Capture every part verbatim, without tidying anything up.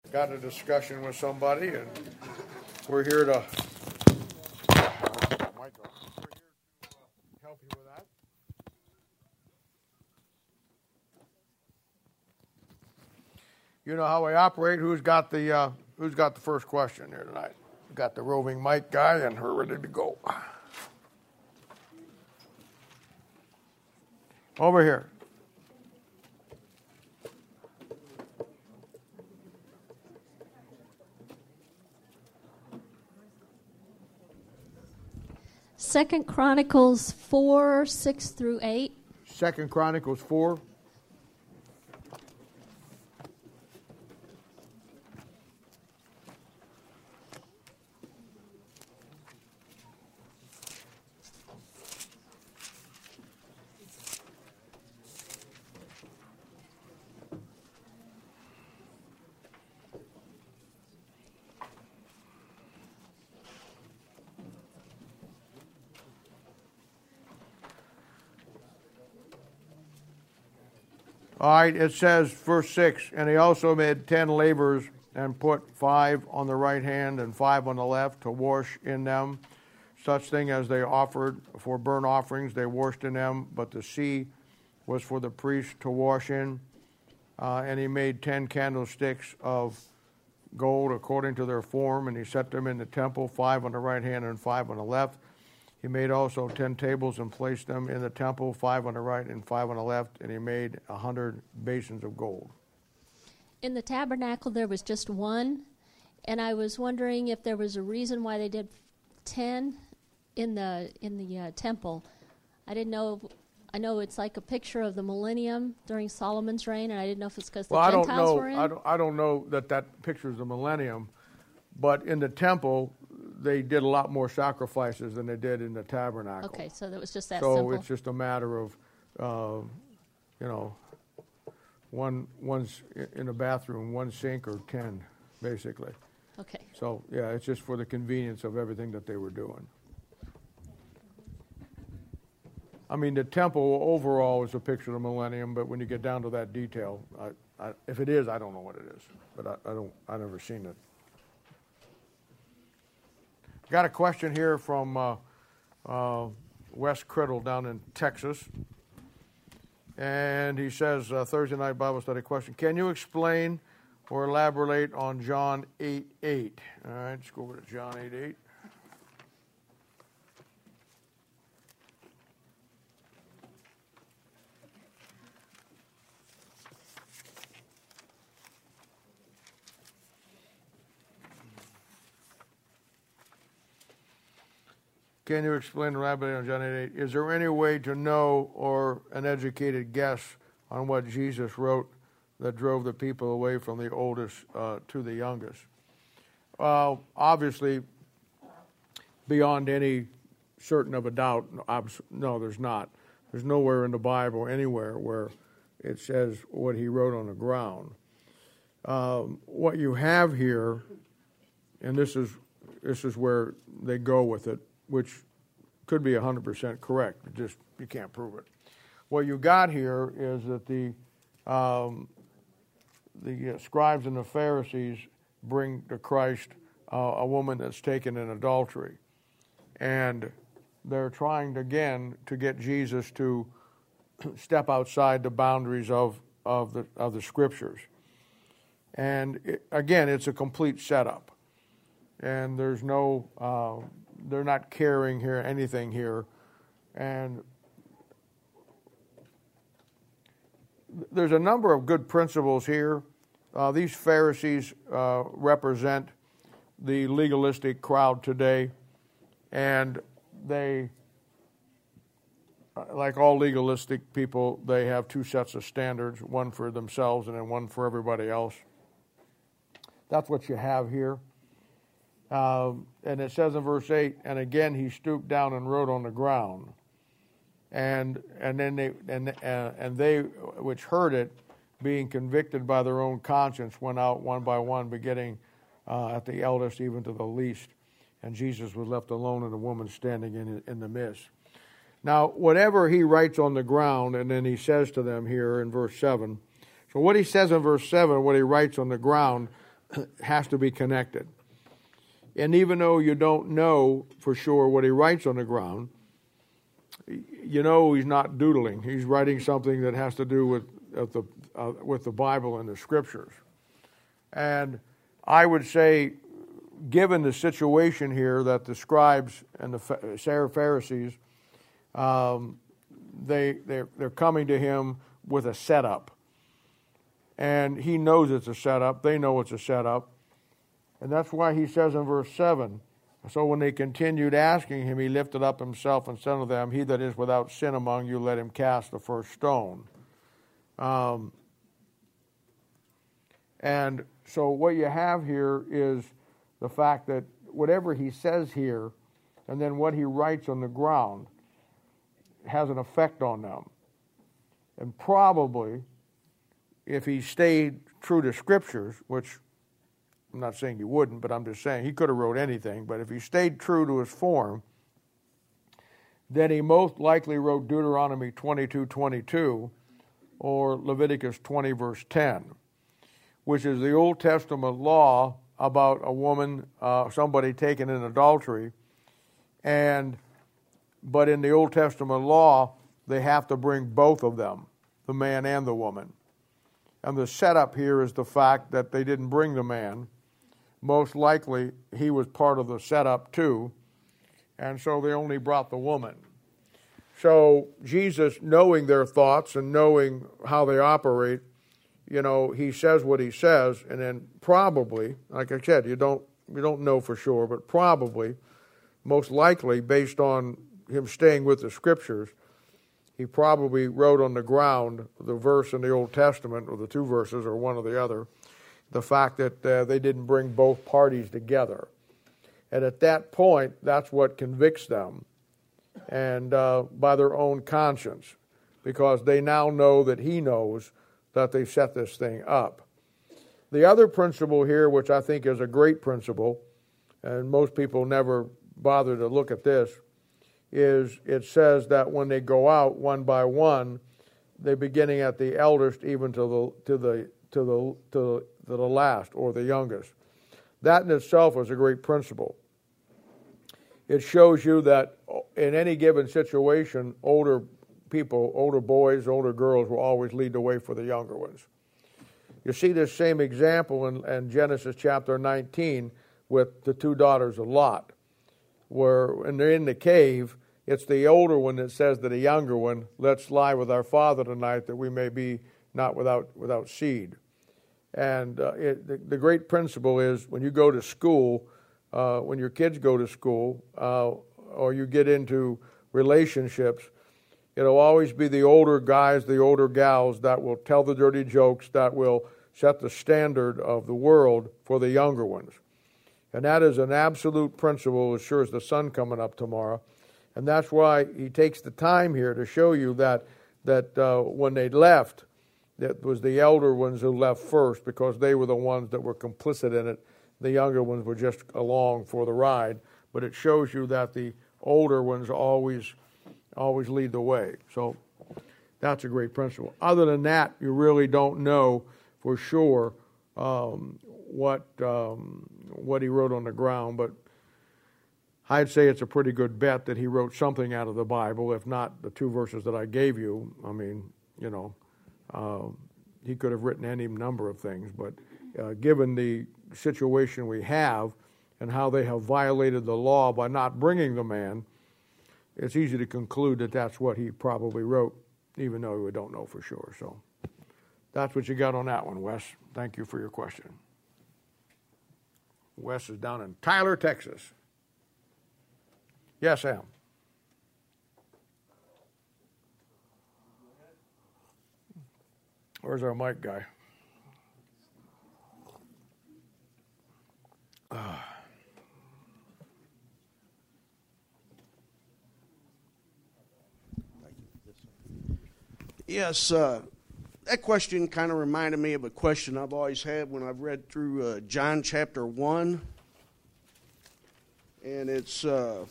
got a discussion with somebody, and we're here to help you with that. You know how we operate. Who's got the uh, Who's got the first question here tonight? We've got the roving mic guy, and we're ready to go. Over here. Second Chronicles four, six through eight. Second Chronicles four. All right, it says, verse six, and he also made ten lavers and put five on the right hand and five on the left to wash in them. Such thing as they offered for burnt offerings, they washed in them, but the sea was for the priest to wash in. Uh, and he made ten candlesticks of gold according to their form, and he set them in the temple, five on the right hand and five on the left. He made also ten tables and placed them in the temple, five on the right and five on the left, and he made a hundred basins of gold. In the tabernacle, there was just one, and I was wondering if there was a reason why they did ten in the in the uh, temple. I didn't know. I know it's like a picture of the millennium during Solomon's reign, and I didn't know if it's because the well, Gentiles I don't know, were in. I don't, I don't know that that pictures the millennium, but in the temple, they did a lot more sacrifices than they did in the tabernacle. Okay, so that was just that so simple. So it's just a matter of, uh, you know, one one's in a bathroom, one sink, or ten, basically. Okay. So, yeah, it's just for the convenience of everything that they were doing. I mean, the temple overall is a picture of the millennium, but when you get down to that detail, I, I, if it is, I don't know what it is, but I, I don't, I've never seen it. Got a question here from uh, uh, Wes Criddle down in Texas. And he says, uh, Thursday night Bible study question, can you explain or elaborate on John eight eight? All right, let's go over to John eight eight. Can you explain or elaborate on John eight eight? Is there any way to know or an educated guess on what Jesus wrote that drove the people away from the oldest uh, to the youngest? Well, obviously, beyond any certain of a doubt, no, there's not. There's nowhere in the Bible anywhere where it says what he wrote on the ground. Um, what you have here, and this is this is where they go with it, which could be one hundred percent correct. It just you can't prove it. What you got here is that the um, the scribes and the Pharisees bring to Christ uh, a woman that's taken in adultery, and they're trying to, again to get Jesus to step outside the boundaries of of the of the Scriptures. And it, again, it's a complete setup, and there's no. Uh, They're not carrying here anything here, and there's a number of good principles here. Uh, these Pharisees uh, represent the legalistic crowd today, and they, like all legalistic people, they have two sets of standards, one for themselves and then one for everybody else. That's what you have here. Um, and it says in verse eight, and again he stooped down and wrote on the ground, and and then they and uh, and they which heard it, being convicted by their own conscience, went out one by one, beginning uh, at the eldest even to the least, and Jesus was left alone, and the woman standing in in the midst. Now, whatever he writes on the ground, and then he says to them here in verse seven. So what he says in verse seven, what he writes on the ground, has to be connected. And even though you don't know for sure what he writes on the ground, you know he's not doodling. He's writing something that has to do with uh, the uh, with the Bible and the Scriptures. And I would say, given the situation here that the scribes and the Pharisees, um, they they're, they're coming to him with a setup, and he knows it's a setup. They know it's a setup, and that's why he says in verse seven. So when they continued asking him, he lifted up himself and said to them, "He that is without sin among you, let him cast the first stone." Um, and so what you have here is the fact that whatever he says here, and then what he writes on the ground, has an effect on them. And probably, if he stayed true to Scriptures, which I'm not saying he wouldn't, but I'm just saying he could have wrote anything, but if he stayed true to his form, then he most likely wrote Deuteronomy twenty-two twenty-two or Leviticus twenty verse ten, which is the Old Testament law about a woman, uh, somebody taken in adultery, and but in the Old Testament law, they have to bring both of them, the man and the woman. And the setup here is the fact that they didn't bring the man. Most likely, he was part of the setup too, and so they only brought the woman. So Jesus, knowing their thoughts and knowing how they operate, you know, he says what he says, and then probably, like I said, you don't you don't know for sure, but probably, most likely, based on him staying with the Scriptures, he probably wrote on the ground the verse in the Old Testament, or the two verses, or one or the other, the fact that uh, they didn't bring both parties together. And at that point, that's what convicts them, and uh, by their own conscience, because they now know that he knows that they set this thing up. The other principle here, which I think is a great principle, and most people never bother to look at this, is it says that when they go out one by one, they're beginning at the eldest even to the to the to the to the, to the last or the youngest. That in itself is a great principle. It shows you that in any given situation, older people, older boys, older girls will always lead the way for the younger ones. You see this same example in, in Genesis chapter nineteen with the two daughters of Lot, where when they're in the cave, it's the older one that says to the younger one, "Let's lie with our father tonight that we may be not without without seed." And uh, it, the, the great principle is when you go to school, uh, when your kids go to school, uh, or you get into relationships, it'll always be the older guys, the older gals that will tell the dirty jokes, that will set the standard of the world for the younger ones. And that is an absolute principle as sure as the sun coming up tomorrow. And that's why he takes the time here to show you that that uh, when they left, it was the elder ones who left first because they were the ones that were complicit in it. The younger ones were just along for the ride. But it shows you that the older ones always always lead the way. So that's a great principle. Other than that, you really don't know for sure um, what um, what he wrote on the ground, but I'd say it's a pretty good bet that he wrote something out of the Bible, if not the two verses that I gave you. I mean, you know, uh, he could have written any number of things, but uh, given the situation we have and how they have violated the law by not bringing the man, it's easy to conclude that that's what he probably wrote, even though we don't know for sure. So that's what you got on that one, Wes. Thank you for your question. Wes is down in Tyler, Texas. Yes, Sam. Where's our mic guy? Uh. Yes, uh, that question kind of reminded me of a question I've always had when I've read through uh, John chapter one. And it's uh,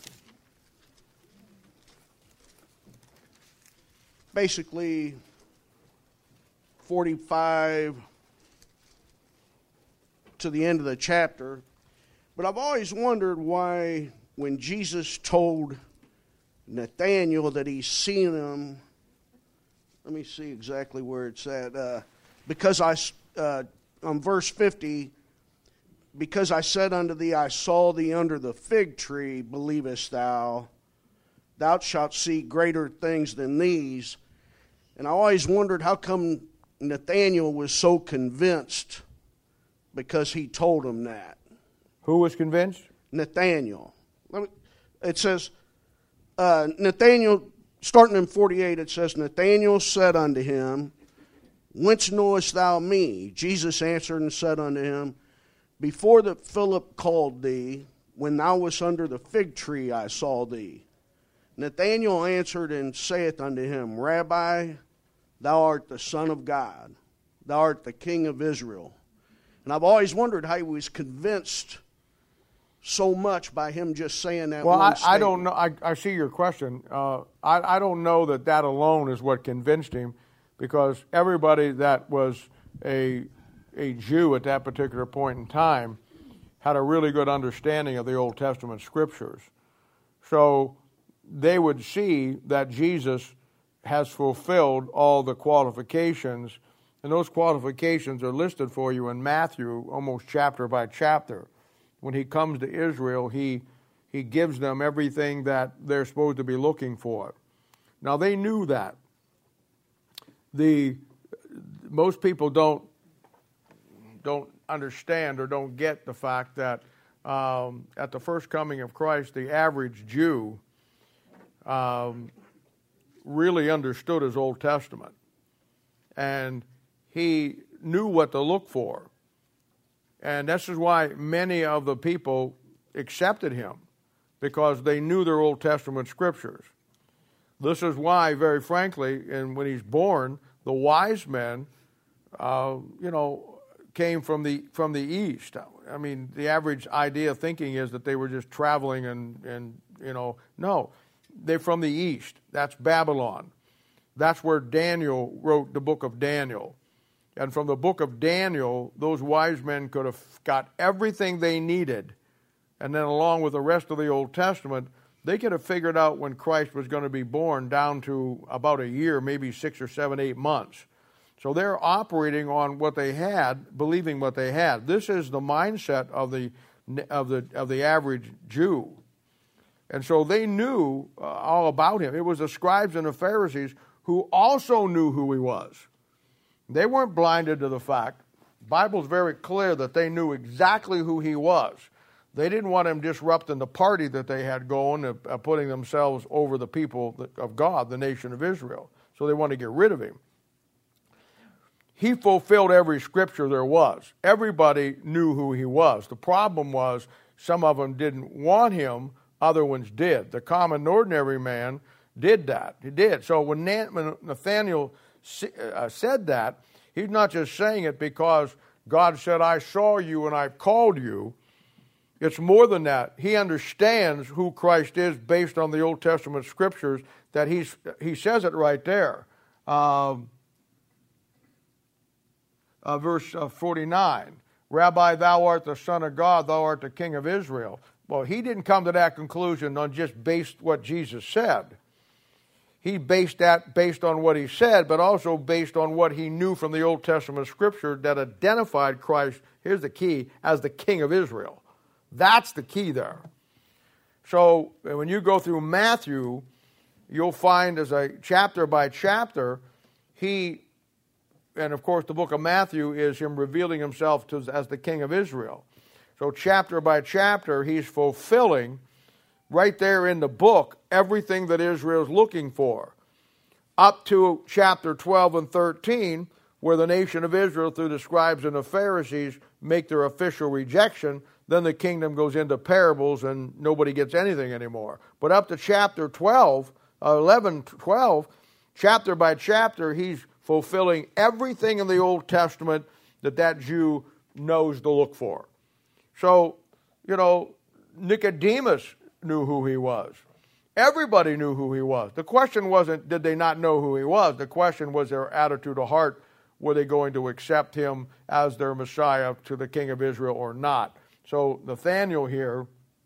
basically forty-five to the end of the chapter. But I've always wondered why when Jesus told Nathanael that he's seen him, let me see exactly where it's at. Uh, because I, uh, on verse fifty, because I said unto thee, I saw thee under the fig tree, believest thou? Thou shalt see greater things than these. And I always wondered how come Nathanael was so convinced because he told him that. Who was convinced? Nathanael. Let me, it says, uh, Nathanael, starting in forty-eight, it says, Nathanael said unto him, Whence knowest thou me? Jesus answered and said unto him, Before that Philip called thee, when thou wast under the fig tree, I saw thee. Nathanael answered and saith unto him, Rabbi, thou art the Son of God. Thou art the King of Israel. And I've always wondered how he was convinced so much by him just saying that well, one I, I don't know. I, I see your question. Uh, I, I don't know that that alone is what convinced him, because everybody that was a, a Jew at that particular point in time had a really good understanding of the Old Testament scriptures. So they would see that Jesus has fulfilled all the qualifications, and those qualifications are listed for you in Matthew almost chapter by chapter. When he comes to Israel, he he gives them everything that they're supposed to be looking for. Now, they knew that. The most people don't don't understand or don't get the fact that um, at the first coming of Christ, the average Jew um, really understood his Old Testament, and he knew what to look for. And this is why many of the people accepted him, because they knew their Old Testament scriptures. This is why, very frankly, and when he's born, the wise men, uh, you know, came from the from the east. I mean, the average idea of thinking is that they were just traveling and, and you know, no. They're from the east. That's Babylon. That's where Daniel wrote the book of Daniel. And from the book of Daniel, those wise men could have got everything they needed. And then along with the rest of the Old Testament, they could have figured out when Christ was going to be born down to about a year, maybe six or seven, eight months. So they're operating on what they had, believing what they had. This is the mindset of the of the of the average Jew. And so they knew uh, all about him. It was the scribes and the Pharisees who also knew who he was. They weren't blinded to the fact. The Bible's very clear that they knew exactly who he was. They didn't want him disrupting the party that they had going, uh, putting themselves over the people of God, the nation of Israel. So they wanted to get rid of him. He fulfilled every scripture there was. Everybody knew who he was. The problem was some of them didn't want him, other ones did. The common ordinary man did that. He did. So when Nathanael said that, he's not just saying it because God said, I saw you and I've called you. It's more than that. He understands who Christ is based on the Old Testament scriptures, that he's, he says it right there. Um, uh, verse uh, forty-nine, Rabbi, thou art the Son of God, thou art the King of Israel. Well, he didn't come to that conclusion on just based what Jesus said. He based that based on what he said, but also based on what he knew from the Old Testament scripture that identified Christ, here's the key, as the King of Israel. That's the key there. So when you go through Matthew, you'll find as a chapter by chapter, he, and of course the book of Matthew is him revealing himself to, as the King of Israel. So chapter by chapter, he's fulfilling right there in the book everything that Israel's looking for. Up to chapter twelve and thirteen, where the nation of Israel, through the scribes and the Pharisees, make their official rejection. Then the kingdom goes into parables and nobody gets anything anymore. But up to chapter twelve, uh, eleven, twelve, chapter by chapter, he's fulfilling everything in the Old Testament that that Jew knows to look for. So, you know, Nicodemus knew who he was. Everybody knew who he was. The question wasn't, did they not know who he was? The question was their attitude of heart were they going to accept him as their Messiah to the King of Israel or not. So Nathanael here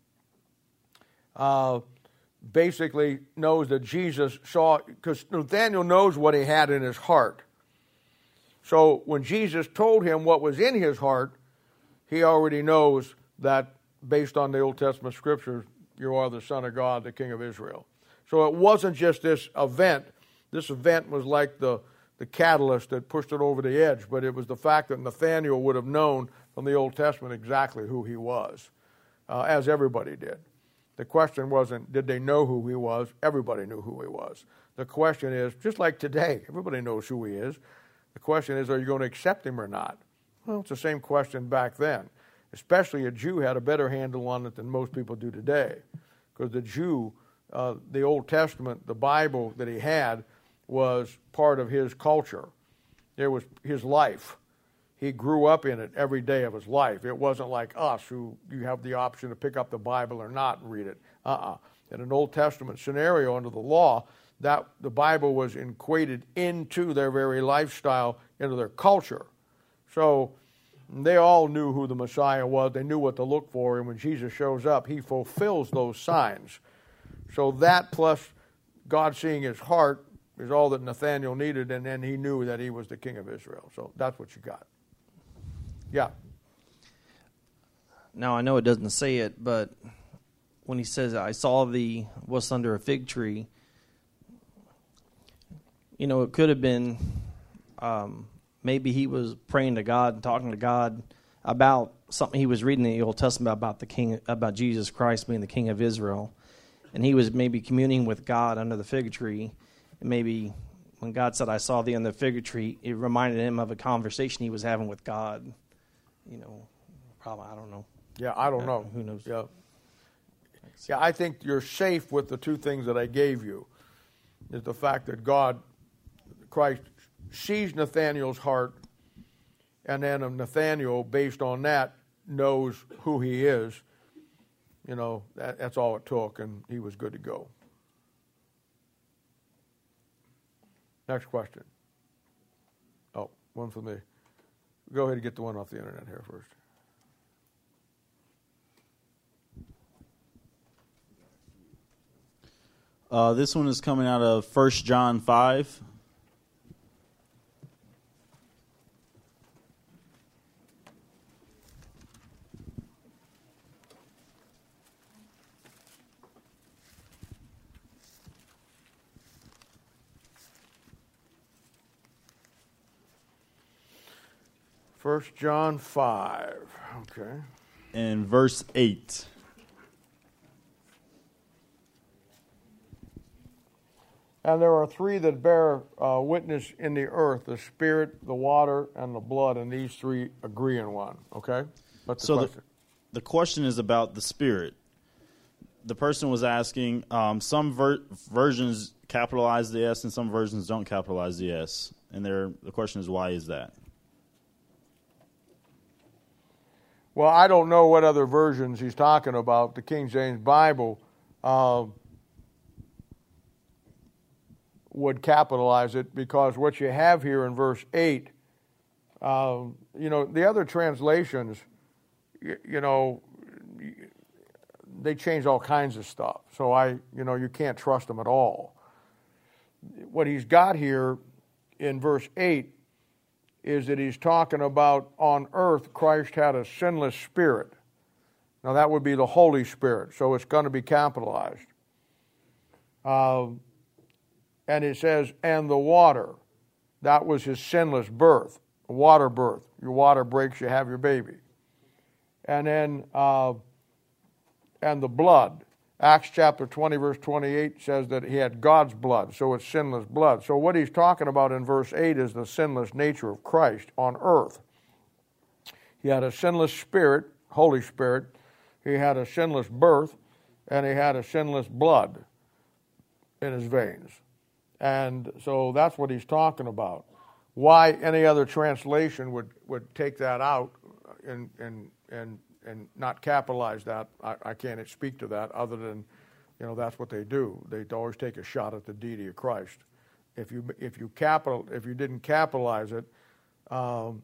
uh, basically knows that Jesus saw, because Nathanael knows what he had in his heart. So when Jesus told him what was in his heart, he already knows that based on the Old Testament scriptures, you are the Son of God, the King of Israel. So it wasn't just this event. This event was like the, the catalyst that pushed it over the edge, but it was the fact that Nathanael would have known from the Old Testament exactly who he was, uh, as everybody did. The question wasn't, did they know who he was? Everybody knew who he was. The question is, just like today, everybody knows who he is. The question is, are you going to accept him or not? Well, it's the same question back then. Especially a Jew had a better handle on it than most people do today. Because the Jew, uh, the Old Testament, the Bible that he had was part of his culture. It was his life. He grew up in it every day of his life. It wasn't like us, who you have the option to pick up the Bible or not and read it. Uh-uh. In an Old Testament scenario under the law, that the Bible was equated into their very lifestyle, into their culture. So they all knew who the Messiah was. They knew what to look for. And when Jesus shows up, he fulfills those signs. So that plus God seeing his heart is all that Nathanael needed, and then he knew that he was the King of Israel. So that's what you got. Yeah. Now, I know it doesn't say it, but when he says, I saw thee was under a fig tree, you know, it could have been um, maybe he was praying to God and talking to God about something he was reading in the Old Testament about the king, about Jesus Christ being the King of Israel. And he was maybe communing with God under the fig tree. And maybe when God said, I saw thee under the fig tree, it reminded him of a conversation he was having with God. You know, probably, I don't know. Yeah, I don't know. Who knows? Yeah. Yeah, I think you're safe with the two things that I gave you. Is the fact that God, Christ, sees Nathanael's heart, and then Nathanael, based on that, knows who he is. You know, that, that's all it took, and he was good to go. Next question. Oh, one from the... Go ahead and get the one off the internet here first. Uh, this one is coming out of First John five. First John five. Okay. And verse eight. And there are three that bear uh, witness in the earth, the spirit, the water, and the blood, and these three agree in one. Okay? What's the So question? the, the question is about the spirit. The person was asking, um, some ver- versions capitalize the S and some versions don't capitalize the S. And there, the question is, why is that? Well, I don't know what other versions he's talking about. The King James Bible uh, would capitalize it, because what you have here in verse eight, uh, you know, the other translations, you, you know, they change all kinds of stuff. So I, you know, you can't trust them at all. What he's got here in verse eight is that he's talking about on earth Christ had a sinless spirit. Now that would be the Holy Spirit, so it's going to be capitalized. Uh, and it says, and the water, that was his sinless birth, water birth. Your water breaks, you have your baby. And then, uh, and the blood. Acts chapter twenty, verse twenty-eight says that he had God's blood, so it's sinless blood. So what he's talking about in verse eight is the sinless nature of Christ on earth. He had a sinless spirit, Holy Spirit. He had a sinless birth, and he had a sinless blood in his veins. And so that's what he's talking about. Why any other translation would, would take that out and and and and not capitalize that, I, I can't speak to that, other than, you know, that's what they do. They always take a shot at the deity of Christ. If you if you capital if you didn't capitalize it, um,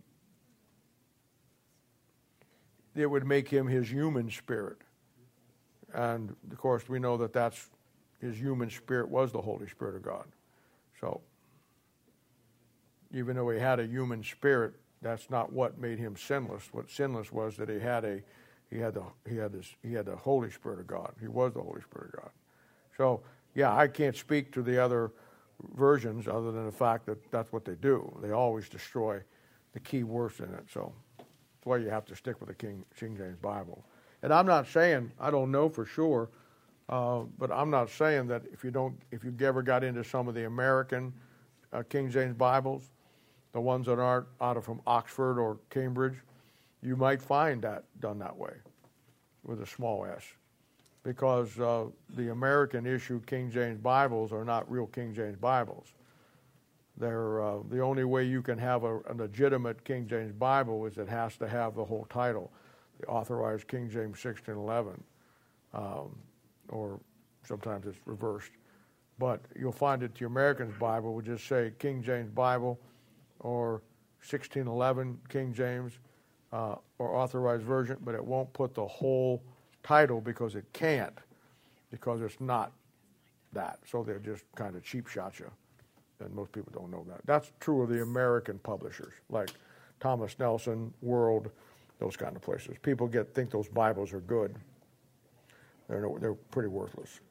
it would make him his human spirit. And, of course, we know that that's his human spirit was the Holy Spirit of God. So, even though he had a human spirit, that's not what made him sinless. What sinless was that he had a, he had the, he had this, he had the Holy Spirit of God. He was the Holy Spirit of God. So, yeah, I can't speak to the other versions other than the fact that that's what they do. They always destroy the key words in it. So, that's why you have to stick with the King, King James Bible. And I'm not saying, I don't know for sure, uh, but I'm not saying that if you don't, if you ever got into some of the American uh, King James Bibles, the ones that aren't out of from Oxford or Cambridge, you might find that done that way with a small s. Because uh, the American issued King James Bibles are not real King James Bibles. They're, uh, the only way you can have a, a legitimate King James Bible is it has to have the whole title, the Authorized King James sixteen eleven, um, or sometimes it's reversed. But you'll find that the American's Bible would just say King James Bible or sixteen eleven King James uh, or Authorized Version, but it won't put the whole title because it can't, because it's not that. So they're just kind of cheap shot you, and most people don't know that. That's true of the American publishers, like Thomas Nelson, World, those kind of places. People get think those Bibles are good. They're no, they're pretty worthless.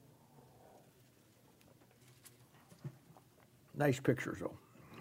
Nice pictures, though.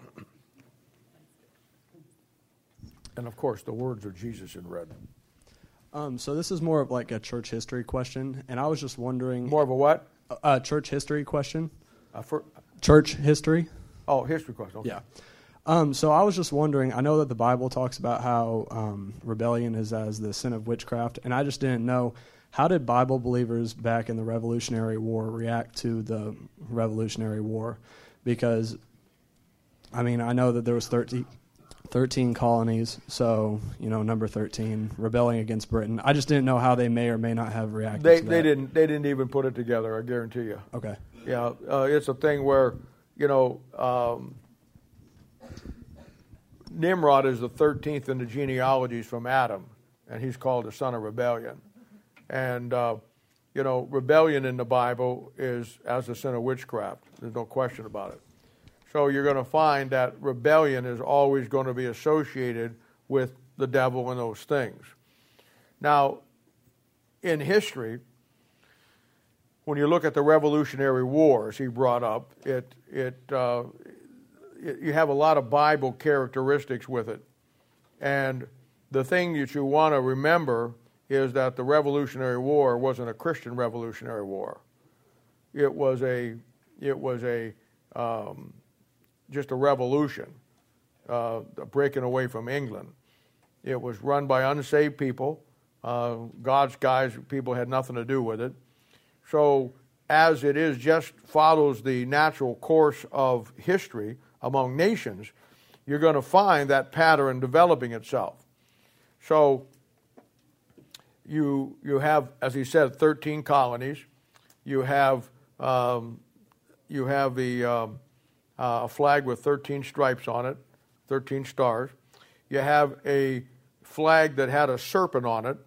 And, of course, the words of Jesus in red. Um, so this is more of like a church history question, and I was just wondering... More of a what? A, a church history question. Uh, for, church history. Oh, history question. Okay. Yeah. Um, so I was just wondering, I know that the Bible talks about how um, rebellion is as the sin of witchcraft, and I just didn't know, how did Bible believers back in the Revolutionary War react to the Revolutionary War? Because, I mean, I know that there was thirteen, thirteen colonies, so, you know, number thirteen, rebelling against Britain. I just didn't know how they may or may not have reacted They to that. they didn't they didn't even put it together, I guarantee you. Okay. Yeah, uh, it's a thing where, you know, um, Nimrod is the thirteenth in the genealogies from Adam, and he's called the son of rebellion. And, uh, you know, rebellion in the Bible is as the sin of witchcraft. There's no question about it. So you're going to find that rebellion is always going to be associated with the devil and those things. Now, in history, when you look at the Revolutionary War, as he brought up, it it, uh, it you have a lot of Bible characteristics with it. And the thing that you want to remember is that the Revolutionary War wasn't a Christian Revolutionary War. It was a it was a um, just a revolution, uh, breaking away from England. It was run by unsaved people. Uh, God's guys, people had nothing to do with it. So as it is, just follows the natural course of history among nations, you're going to find that pattern developing itself. So you you have, as he said, thirteen colonies. You have um, you have the um, uh, a flag with thirteen stripes on it, thirteen stars. You have a flag that had a serpent on it,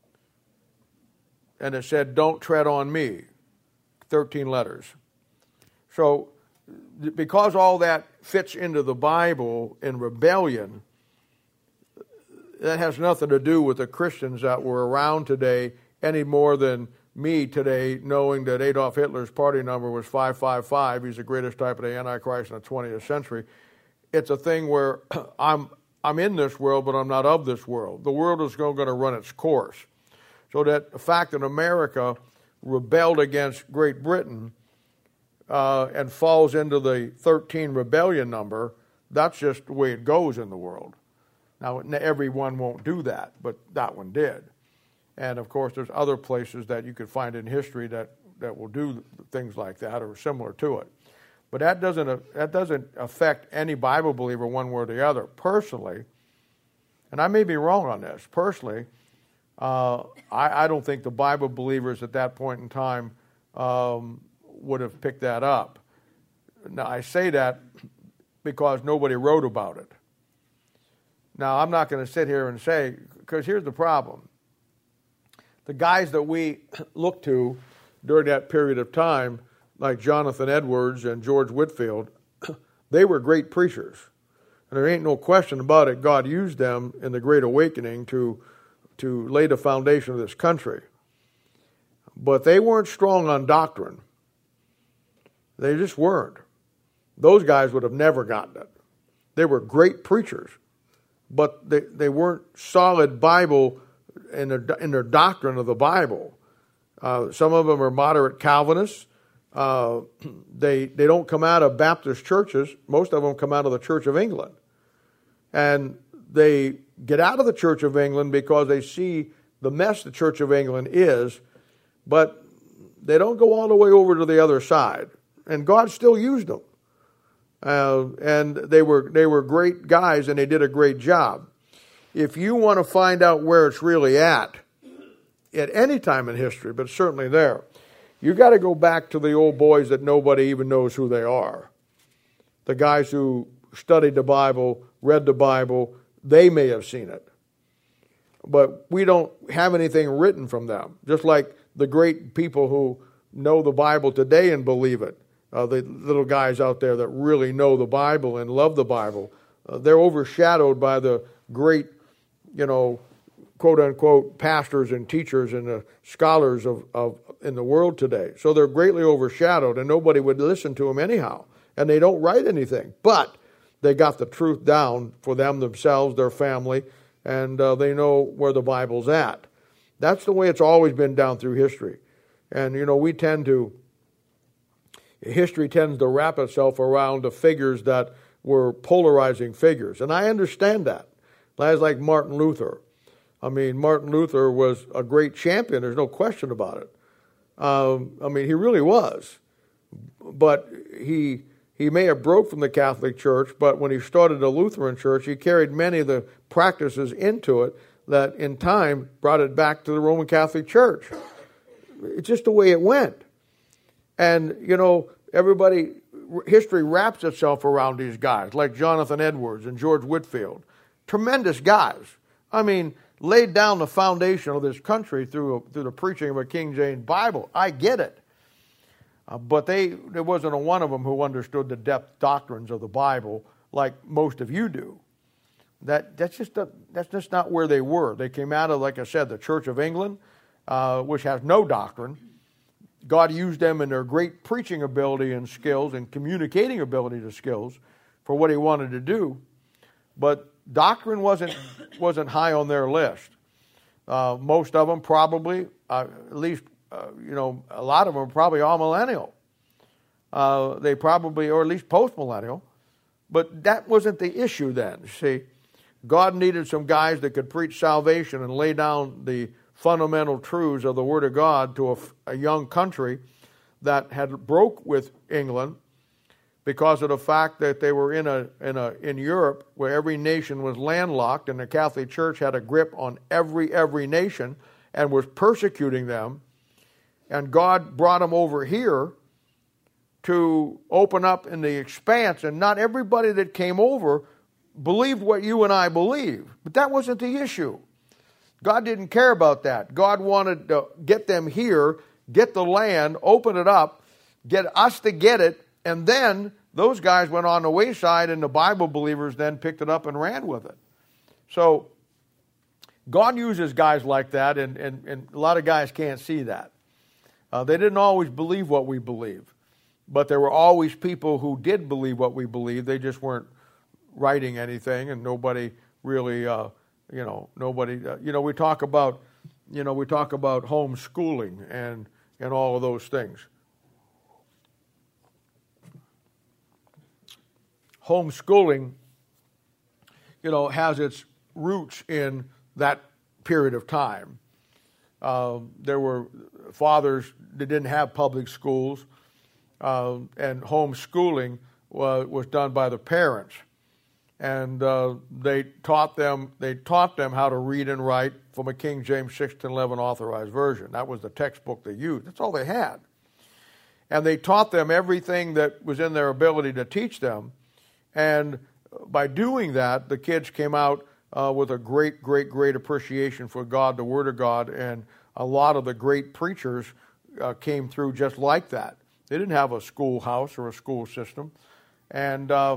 and it said, "Don't tread on me," thirteen letters. So because all that fits into the Bible in rebellion, that has nothing to do with the Christians that were around today any more than me today knowing that Adolf Hitler's party number was five five five. He's the greatest type of the Antichrist in the twentieth century. It's a thing where I'm I'm in this world, but I'm not of this world. The world is going to run its course. So that the fact that America rebelled against Great Britain uh, and falls into the thirteen rebellion number, that's just the way it goes in the world. Now, everyone won't do that, but that one did. And, of course, there's other places that you could find in history that, that will do things like that or similar to it. But that doesn't, that doesn't affect any Bible believer one way or the other. Personally, and I may be wrong on this, personally, uh, I, I don't think the Bible believers at that point in time um, would have picked that up. Now, I say that because nobody wrote about it. Now, I'm not going to sit here and say, because here's the problem. The guys that we look to during that period of time, like Jonathan Edwards and George Whitefield, they were great preachers. And there ain't no question about it. God used them in the Great Awakening to, to lay the foundation of this country. But they weren't strong on doctrine. They just weren't. Those guys would have never gotten it. They were great preachers, but they, they weren't solid Bible in their, in their doctrine of the Bible. Uh, some of them are moderate Calvinists. Uh, they they don't come out of Baptist churches. Most of them come out of the Church of England. And they get out of the Church of England because they see the mess the Church of England is, but they don't go all the way over to the other side. And God still used them. Uh, and they were they were great guys, and they did a great job. If you want to find out where it's really at, at any time in history, but certainly there, you got to go back to the old boys that nobody even knows who they are. The guys who studied the Bible, read the Bible, they may have seen it. But we don't have anything written from them. Just like the great people who know the Bible today and believe it. Uh, the little guys out there that really know the Bible and love the Bible, uh, they're overshadowed by the great, you know, quote-unquote pastors and teachers and the scholars of, of in the world today. So they're greatly overshadowed, and nobody would listen to them anyhow. And they don't write anything. But they got the truth down for them themselves, their family, and uh, they know where the Bible's at. That's the way it's always been down through history. And, you know, we tend to, history tends to wrap itself around the figures that were polarizing figures. And I understand that. Guys like Martin Luther. I mean, Martin Luther was a great champion. There's no question about it. Um, I mean, he really was. But he he may have broke from the Catholic Church, but when he started the Lutheran Church, he carried many of the practices into it that in time brought it back to the Roman Catholic Church. It's just the way it went. And, you know, everybody, history wraps itself around these guys, like Jonathan Edwards and George Whitefield. Tremendous guys. I mean, laid down the foundation of this country through through the preaching of a King James Bible. I get it. Uh, but they there wasn't a one of them who understood the depth doctrines of the Bible like most of you do. That that's just a, that's just not where they were. They came out of, like I said, the Church of England, uh, which has no doctrine. God used them in their great preaching ability and skills and communicating ability to skills for what he wanted to do. But doctrine wasn't wasn't high on their list. Uh, most of them probably, uh, at least, uh, you know, a lot of them are probably all millennial. Uh, they probably, or at least post-millennial. But that wasn't the issue then. See, God needed some guys that could preach salvation and lay down the fundamental truths of the Word of God to a, a young country that had broke with England because of the fact that they were in a in a in Europe where every nation was landlocked, and the Catholic Church had a grip on every every nation and was persecuting them. And God brought them over here to open up in the expanse, and not everybody that came over believed what you and I believe. But that wasn't the issue. God didn't care about that. God wanted to get them here, get the land, open it up, get us to get it, and then those guys went on the wayside, and the Bible believers then picked it up and ran with it. So God uses guys like that, and, and, and a lot of guys can't see that. Uh, they didn't always believe what we believe, but there were always people who did believe what we believe. They just weren't writing anything, and nobody really, uh, you know, nobody, uh, you know, we talk about, you know, we talk about homeschooling and and all of those things. Homeschooling, you know, has its roots in that period of time. Uh, there were fathers that didn't have public schools, uh, and homeschooling was, was done by the parents, and uh, they taught them they taught them how to read and write from a King James sixteen eleven authorized version. That was the textbook they used. That's all they had, and they taught them everything that was in their ability to teach them. And by doing that, the kids came out uh, with a great, great, great appreciation for God, the Word of God, and a lot of the great preachers uh, came through just like that. They didn't have a schoolhouse or a school system. And, uh,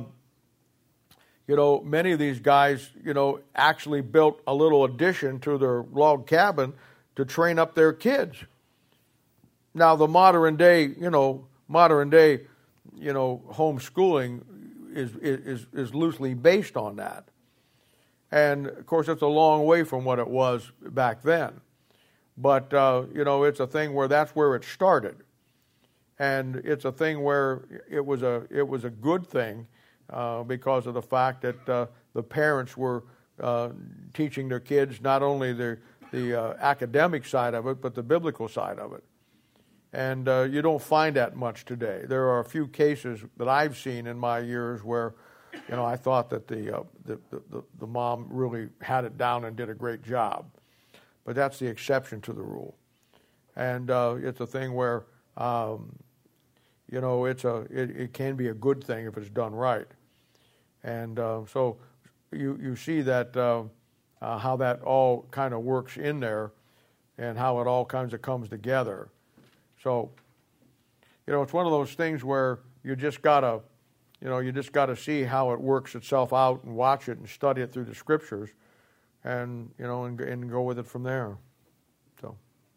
you know, many of these guys, you know, actually built a little addition to their log cabin to train up their kids. Now, the modern day, you know, modern day, you know, homeschooling is is is loosely based on that. And, of course, it's a long way from what it was back then. But, uh, you know, it's a thing where that's where it started. And it's a thing where it was a it was a good thing uh, because of the fact that uh, the parents were uh, teaching their kids not only the the uh, academic side of it, but the biblical side of it. And uh, you don't find that much today. There are a few cases that I've seen in my years where, you know, I thought that the uh, the, the the mom really had it down and did a great job, but that's the exception to the rule. And uh, it's a thing where. Um, you know, it's a it, it can be a good thing if it's done right, and uh, so you you see that uh, uh, how that all kind of works in there, and how it all kinds of comes together. So, you know, it's one of those things where you just gotta, you know, you just gotta see how it works itself out and watch it and study it through the scriptures, and you know, and, and go with it from there. So.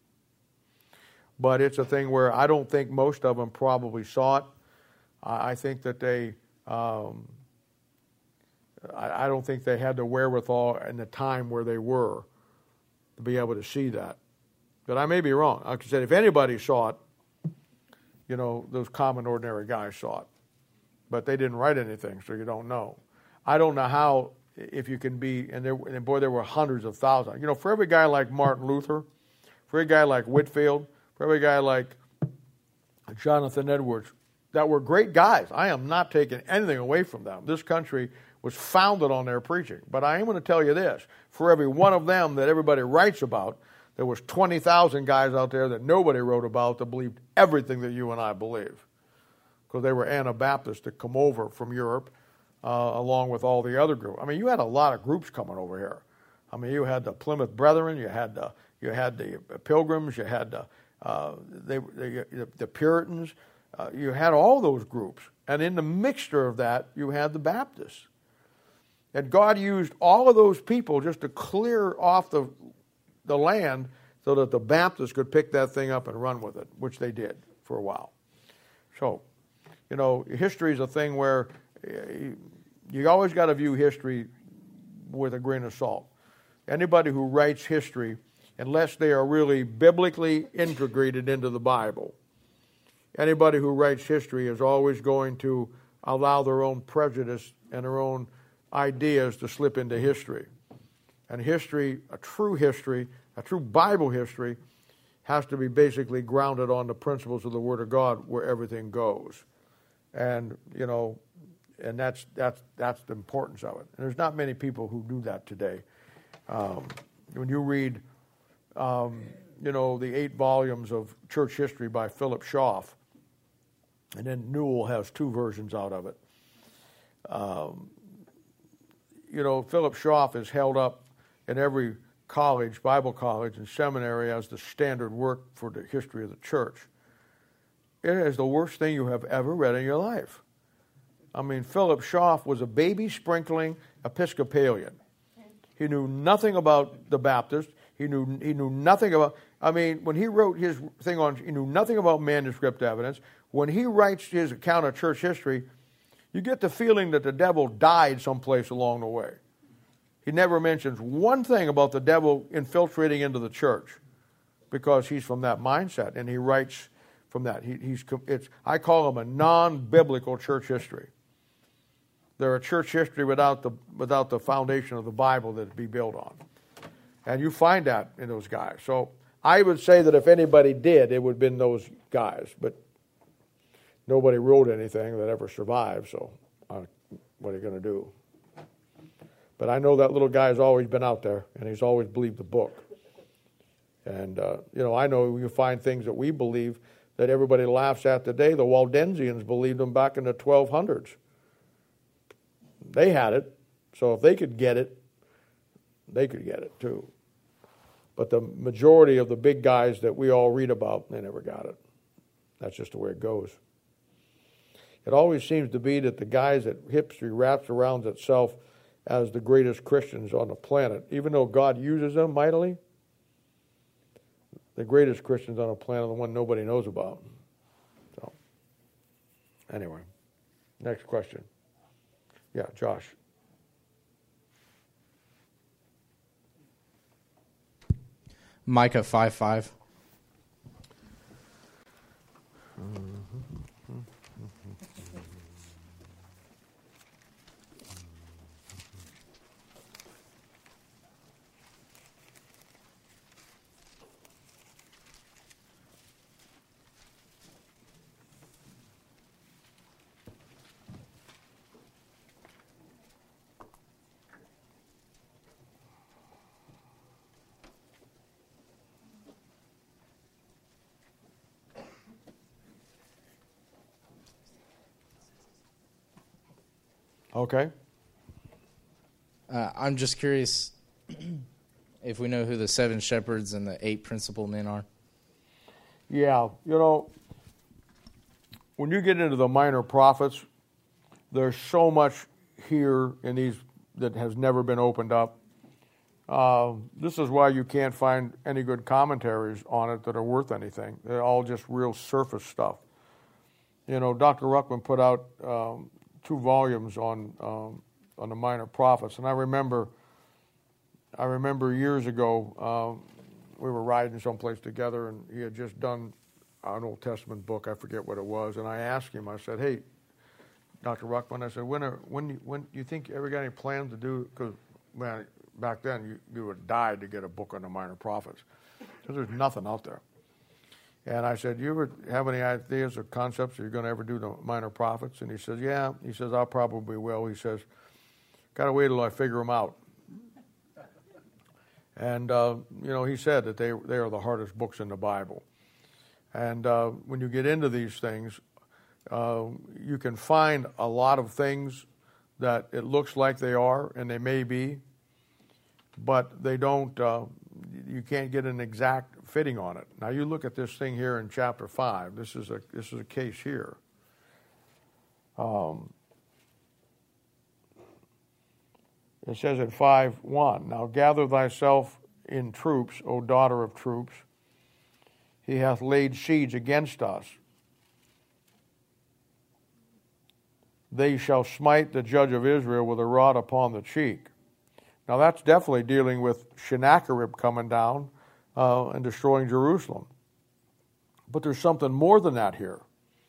But it's a thing where I don't think most of them probably saw it. I, I think that they, um, I, I don't think they had the wherewithal in the time where they were to be able to see that. But I may be wrong. Like I said, if anybody saw it, you know, those common, ordinary guys saw it. But they didn't write anything, so you don't know. I don't know how, if you can be, and, there, and boy, there were hundreds of thousands. You know, for every guy like Martin Luther, for every guy like Whitefield, for every guy like Jonathan Edwards, that were great guys. I am not taking anything away from them. This country was founded on their preaching. But I am going to tell you this. For every one of them that everybody writes about, there was twenty thousand guys out there that nobody wrote about that believed everything that you and I believe. Because they were Anabaptists that come over from Europe uh, along with all the other groups. I mean, you had a lot of groups coming over here. I mean, you had the Plymouth Brethren, you had the, you had the Pilgrims, you had the Uh, they, they, the Puritans, uh, you had all those groups. And in the mixture of that, you had the Baptists. And God used all of those people just to clear off the, the land so that the Baptists could pick that thing up and run with it, which they did for a while. So, you know, history is a thing where you, you always got to view history with a grain of salt. Anybody who writes history, unless they are really biblically integrated into the Bible, anybody who writes history is always going to allow their own prejudice and their own ideas to slip into history. And history, a true history, a true Bible history, has to be basically grounded on the principles of the Word of God where everything goes. And, you know, and that's that's that's the importance of it. And there's not many people who do that today. Um, when you read Um, you know, the eight volumes of church history by Philip Schaff, and then Newell has two versions out of it. Um, you know, Philip Schaff is held up in every college, Bible college and seminary as the standard work for the history of the church. It is the worst thing you have ever read in your life. I mean, Philip Schaff was a baby sprinkling Episcopalian. He knew nothing about the Baptists. He knew he knew nothing about, I mean, when he wrote his thing on, he knew nothing about manuscript evidence. When he writes his account of church history, you get the feeling that the devil died someplace along the way. He never mentions one thing about the devil infiltrating into the church because he's from that mindset, and he writes from that. He, he's it's I call him a non-biblical church history. They're a church history without the without the foundation of the Bible that it be built on. And you find that in those guys. So I would say that if anybody did, it would have been those guys. But nobody wrote anything that ever survived, so uh, what are you going to do? But I know that little guy has always been out there, and he's always believed the book. And, uh, you know, I know you find things that we believe that everybody laughs at today. The Waldensians believed them back in the twelve hundreds. They had it, so if they could get it, they could get it too. But the majority of the big guys that we all read about, they never got it. That's just the way it goes. It always seems to be that the guys that history wraps around itself as the greatest Christians on the planet, even though God uses them mightily, the greatest Christians on the planet are the one nobody knows about. So, anyway, next question. Yeah, Josh. Micah five five. Okay. Uh, I'm just curious if we know who the seven shepherds and the eight principal men are. Yeah, you know, when you get into the minor prophets, there's so much here in these that has never been opened up. Uh, this is why you can't find any good commentaries on it that are worth anything. They're all just real surface stuff. You know, Doctor Ruckman put out um, two volumes on um, on the minor prophets, and I remember, I remember years ago, um, we were riding someplace together, and he had just done an Old Testament book. I forget what it was, and I asked him. I said, "Hey, Doctor Ruckman," I said, "When are, when you, when you think you ever got any plans to do?" Because man, back then you you would die to get a book on the minor prophets, because there's nothing out there. And I said, "You ever have any ideas or concepts that you're going to ever do the minor prophets?" And he says, "Yeah." He says, "I probably will." He says, "Got to wait till I figure them out." And, uh, you know, he said that they, they are the hardest books in the Bible. And uh, when you get into these things, uh, you can find a lot of things that it looks like they are, and they may be, but they don't, uh, you can't get an exact fitting on it. Now, you look at this thing here in chapter five. This is a, this is a case here. Um, It says in five one, "Now gather thyself in troops, O daughter of troops. He hath laid siege against us. They shall smite the judge of Israel with a rod upon the cheek." Now that's definitely dealing with Sennacherib coming down uh, and destroying Jerusalem. But there's something more than that here.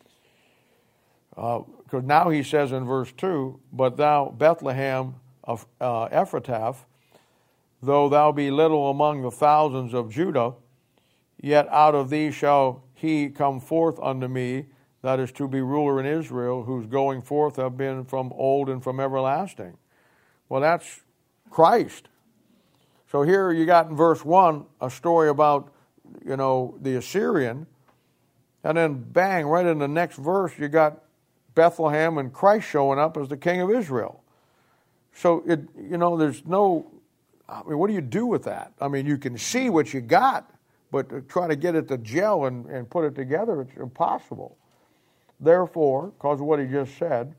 Because uh, now he says in verse two, "But thou, Bethlehem of uh, Ephratah, though thou be little among the thousands of Judah, yet out of thee shall he come forth unto me, that is to be ruler in Israel, whose going forth have been from old and from everlasting." Well, that's Christ. So here you got in verse one a story about, you know, the Assyrian, and then bang, right in the next verse you got Bethlehem and Christ showing up as the King of Israel. So, it, you know, there's no, I mean, what do you do with that? I mean, you can see what you got, but to try to get it to gel and, and put it together, it's impossible. Therefore, because of what he just said,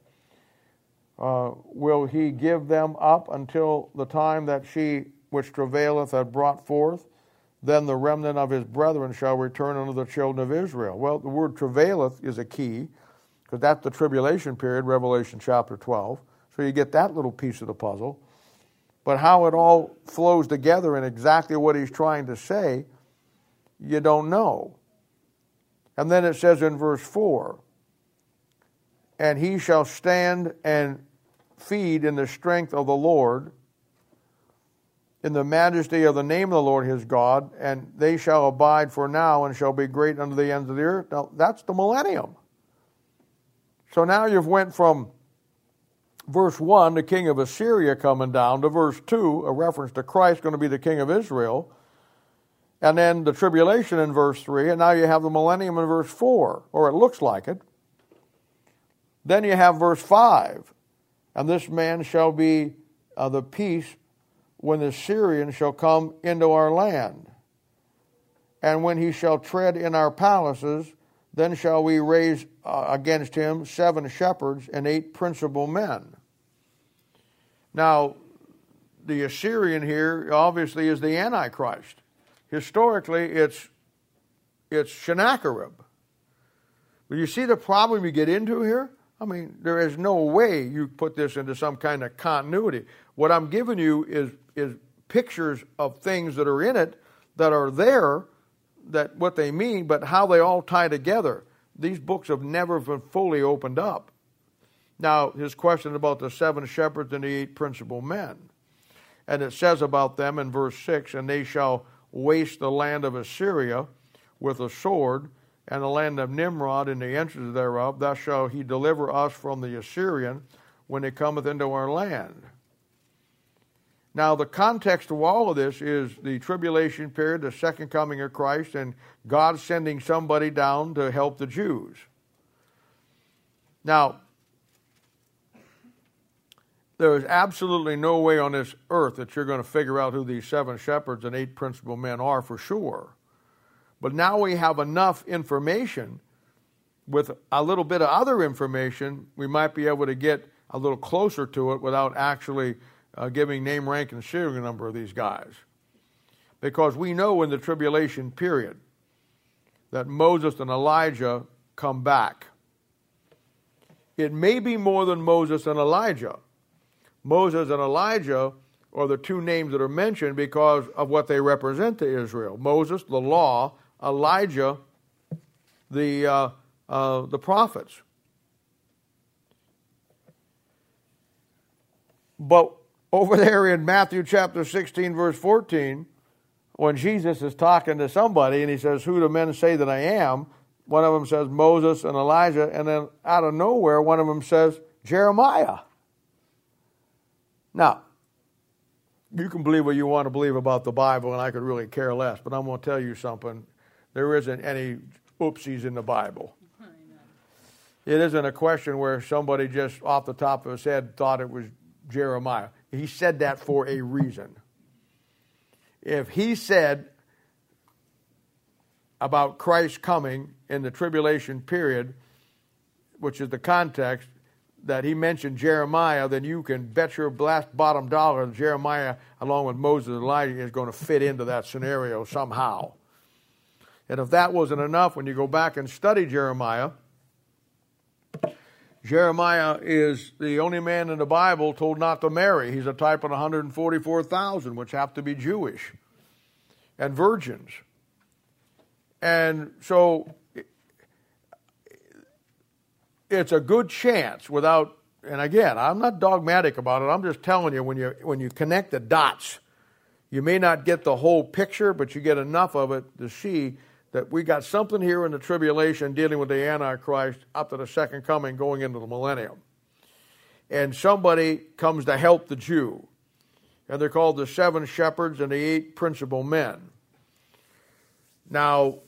uh, will he give them up until the time that she which travaileth hath brought forth? Then the remnant of his brethren shall return unto the children of Israel. Well, the word travaileth is a key, because that's the tribulation period, Revelation chapter twelve. So you get that little piece of the puzzle. But how it all flows together and exactly what he's trying to say, you don't know. And then it says in verse four, "And he shall stand and feed in the strength of the Lord, in the majesty of the name of the Lord his God, and they shall abide for now and shall be great unto the ends of the earth." Now, that's the millennium. So now you've went from verse one, the king of Assyria coming down, to verse two, a reference to Christ going to be the king of Israel, and then the tribulation in verse three, and now you have the millennium in verse four, or it looks like it. Then you have verse five, "And this man shall be uh, the peace when the Syrian shall come into our land. And when he shall tread in our palaces, then shall we raise uh, against him seven shepherds and eight principal men. Now, the Assyrian here obviously is the Antichrist. Historically, it's it's Sennacherib. But you see the problem you get into here? I mean, there is no way you put this into some kind of continuity. What I'm giving you is is pictures of things that are in it that are there, that what they mean, but how they all tie together. These books have never been fully opened up. Now, his question about the seven shepherds and the eight principal men. And it says about them in verse six, and they shall waste the land of Assyria with a sword, and the land of Nimrod in the entrances thereof. Thus shall he deliver us from the Assyrian when he cometh into our land. Now, the context of all of this is the tribulation period, the second coming of Christ, and God sending somebody down to help the Jews. Now, there is absolutely no way on this earth that you're going to figure out who these seven shepherds and eight principal men are for sure. But now we have enough information. With a little bit of other information, we might be able to get a little closer to it without actually uh, giving name, rank, and serial number of these guys. Because we know in the tribulation period that Moses and Elijah come back. It may be more than Moses and Elijah. Moses and Elijah are the two names that are mentioned because of what they represent to Israel. Moses, the law; Elijah, the uh, uh, the prophets. But over there in Matthew chapter sixteen, verse fourteen, when Jesus is talking to somebody and he says, "Who do men say that I am?" One of them says Moses and Elijah, and then out of nowhere, one of them says Jeremiah. Now, you can believe what you want to believe about the Bible, and I could really care less, but I'm going to tell you something. There isn't any oopsies in the Bible. It isn't a question where somebody just off the top of his head thought it was Jeremiah. He said that for a reason. If he said about Christ coming in the tribulation period, which is the context, that he mentioned Jeremiah, then you can bet your last bottom dollar that Jeremiah, along with Moses and Elijah, is going to fit into that scenario somehow. And if that wasn't enough, when you go back and study Jeremiah, Jeremiah is the only man in the Bible told not to marry. He's a type of one hundred forty-four thousand, which have to be Jewish, and virgins. And so it's a good chance without, and again, I'm not dogmatic about it. I'm just telling you, when you when you connect the dots, you may not get the whole picture, but you get enough of it to see that we got something here in the tribulation dealing with the Antichrist up to the second coming going into the millennium. And somebody comes to help the Jew. And they're called the seven shepherds and the eight principal men. Now,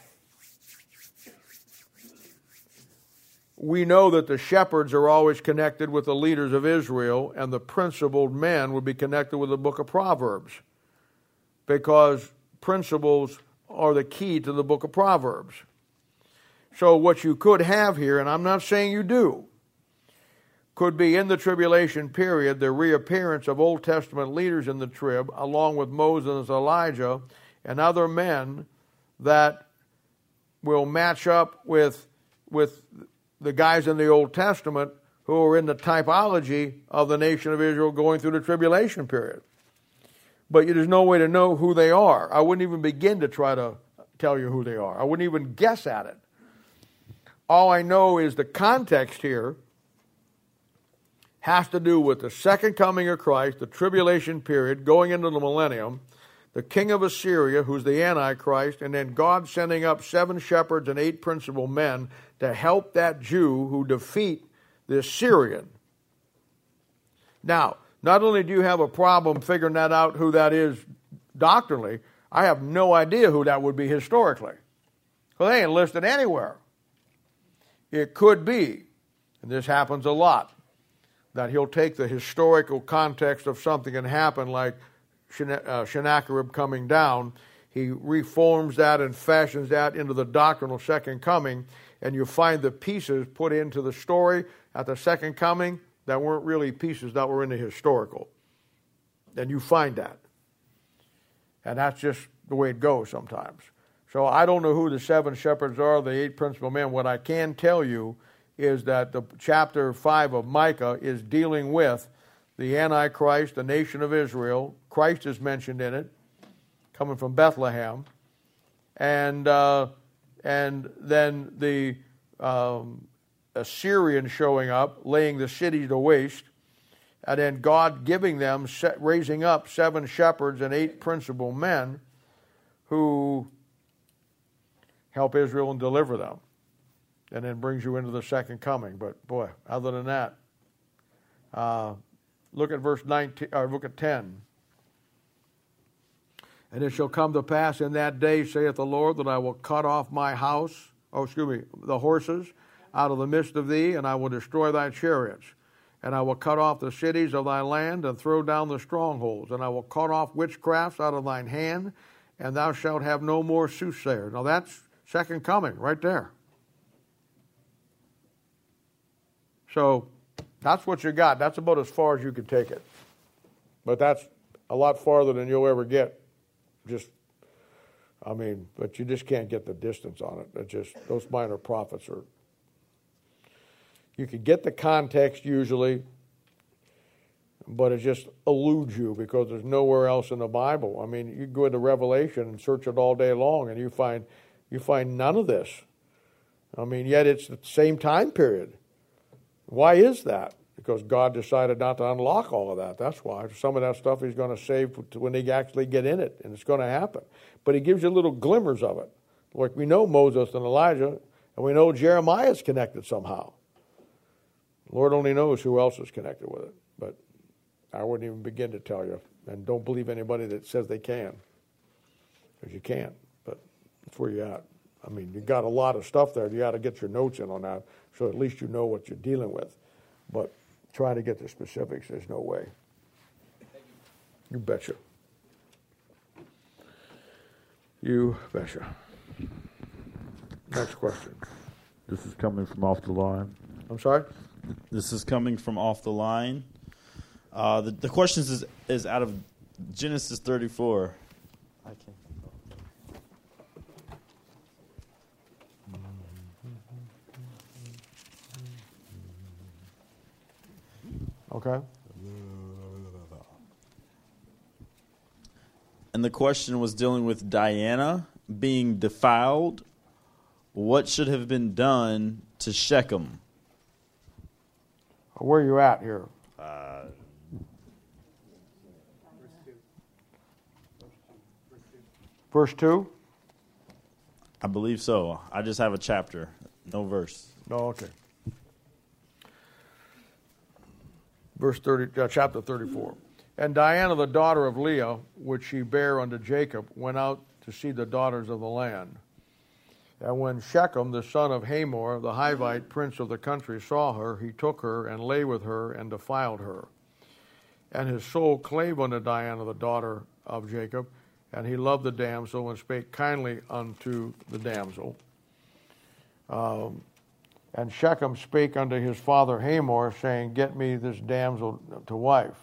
we know that the shepherds are always connected with the leaders of Israel, and the principled men would be connected with the book of Proverbs, because principles are the key to the book of Proverbs. So what you could have here, and I'm not saying you do, could be in the tribulation period the reappearance of Old Testament leaders in the trib, along with Moses, Elijah, and other men that will match up with with the guys in the Old Testament who are in the typology of the nation of Israel going through the tribulation period. But there's no way to know who they are. I wouldn't even begin to try to tell you who they are. I wouldn't even guess at it. All I know is the context here has to do with the second coming of Christ, the tribulation period, going into the millennium, the king of Assyria, who's the Antichrist, and then God sending up seven shepherds and eight principal men to help that Jew who defeat the Assyrian. Now, not only do you have a problem figuring that out, who that is doctrinally, I have no idea who that would be historically. Well, they ain't listed anywhere. It could be, and this happens a lot, that he'll take the historical context of something that happened, like Sennacherib coming down, he reforms that and fashions that into the doctrinal second coming, and you find the pieces put into the story at the second coming that weren't really pieces that were in the historical. And you find that. And that's just the way it goes sometimes. So I don't know who the seven shepherds are, the eight principal men. What I can tell you is that the chapter five of Micah is dealing with the Antichrist, the nation of Israel. Christ is mentioned in it, coming from Bethlehem. And uh, and then the um, Assyrian showing up, laying the city to waste. And then God giving them, raising up seven shepherds and eight principal men who help Israel and deliver them. And then brings you into the second coming. But boy, other than that, uh, look at verse nineteen, or look at ten. And it shall come to pass in that day, saith the Lord, that I will cut off my house, oh, excuse me, the horses, out of the midst of thee, and I will destroy thy chariots. And I will cut off the cities of thy land, and throw down the strongholds. And I will cut off witchcrafts out of thine hand, and thou shalt have no more soothsayers. Now that's second coming, right there. So that's what you got. That's about as far as you can take it. But that's a lot farther than you'll ever get. Just, I mean, but you just can't get the distance on it. It just, those minor prophets are, you can get the context usually, but it just eludes you because there's nowhere else in the Bible. I mean, you go into Revelation and search it all day long, and you find you find none of this. I mean, yet it's the same time period. Why is that? Because God decided not to unlock all of that. That's why. Some of that stuff he's going to save when they actually get in it, and it's going to happen. But he gives you little glimmers of it. Like we know Moses and Elijah, and we know Jeremiah is connected somehow. The Lord only knows who else is connected with it. But I wouldn't even begin to tell you. And don't believe anybody that says they can. Because you can't. But that's where you're at. I mean, you got a lot of stuff there. You got to get your notes in on that, so at least you know what you're dealing with. But try to get the specifics. There's no way. You betcha. You betcha. Next question. This is coming from off the line. I'm sorry? This is coming from off the line. Uh, the, the question is, is out of Genesis thirty-four. I can't. Okay. And the question was dealing with Diana being defiled. What should have been done to Shechem? Where are you at here? Uh, Verse two? I believe so. I just have a chapter, no verse. Oh, okay. Verse thirty, uh, chapter thirty-four. And Diana, the daughter of Leah, which she bare unto Jacob, went out to see the daughters of the land. And when Shechem, the son of Hamor, the Hivite, prince of the country, saw her, he took her and lay with her and defiled her. And his soul clave unto Diana, the daughter of Jacob, and he loved the damsel and spake kindly unto the damsel. Um, and Shechem spake unto his father Hamor, saying, Get me this damsel to wife.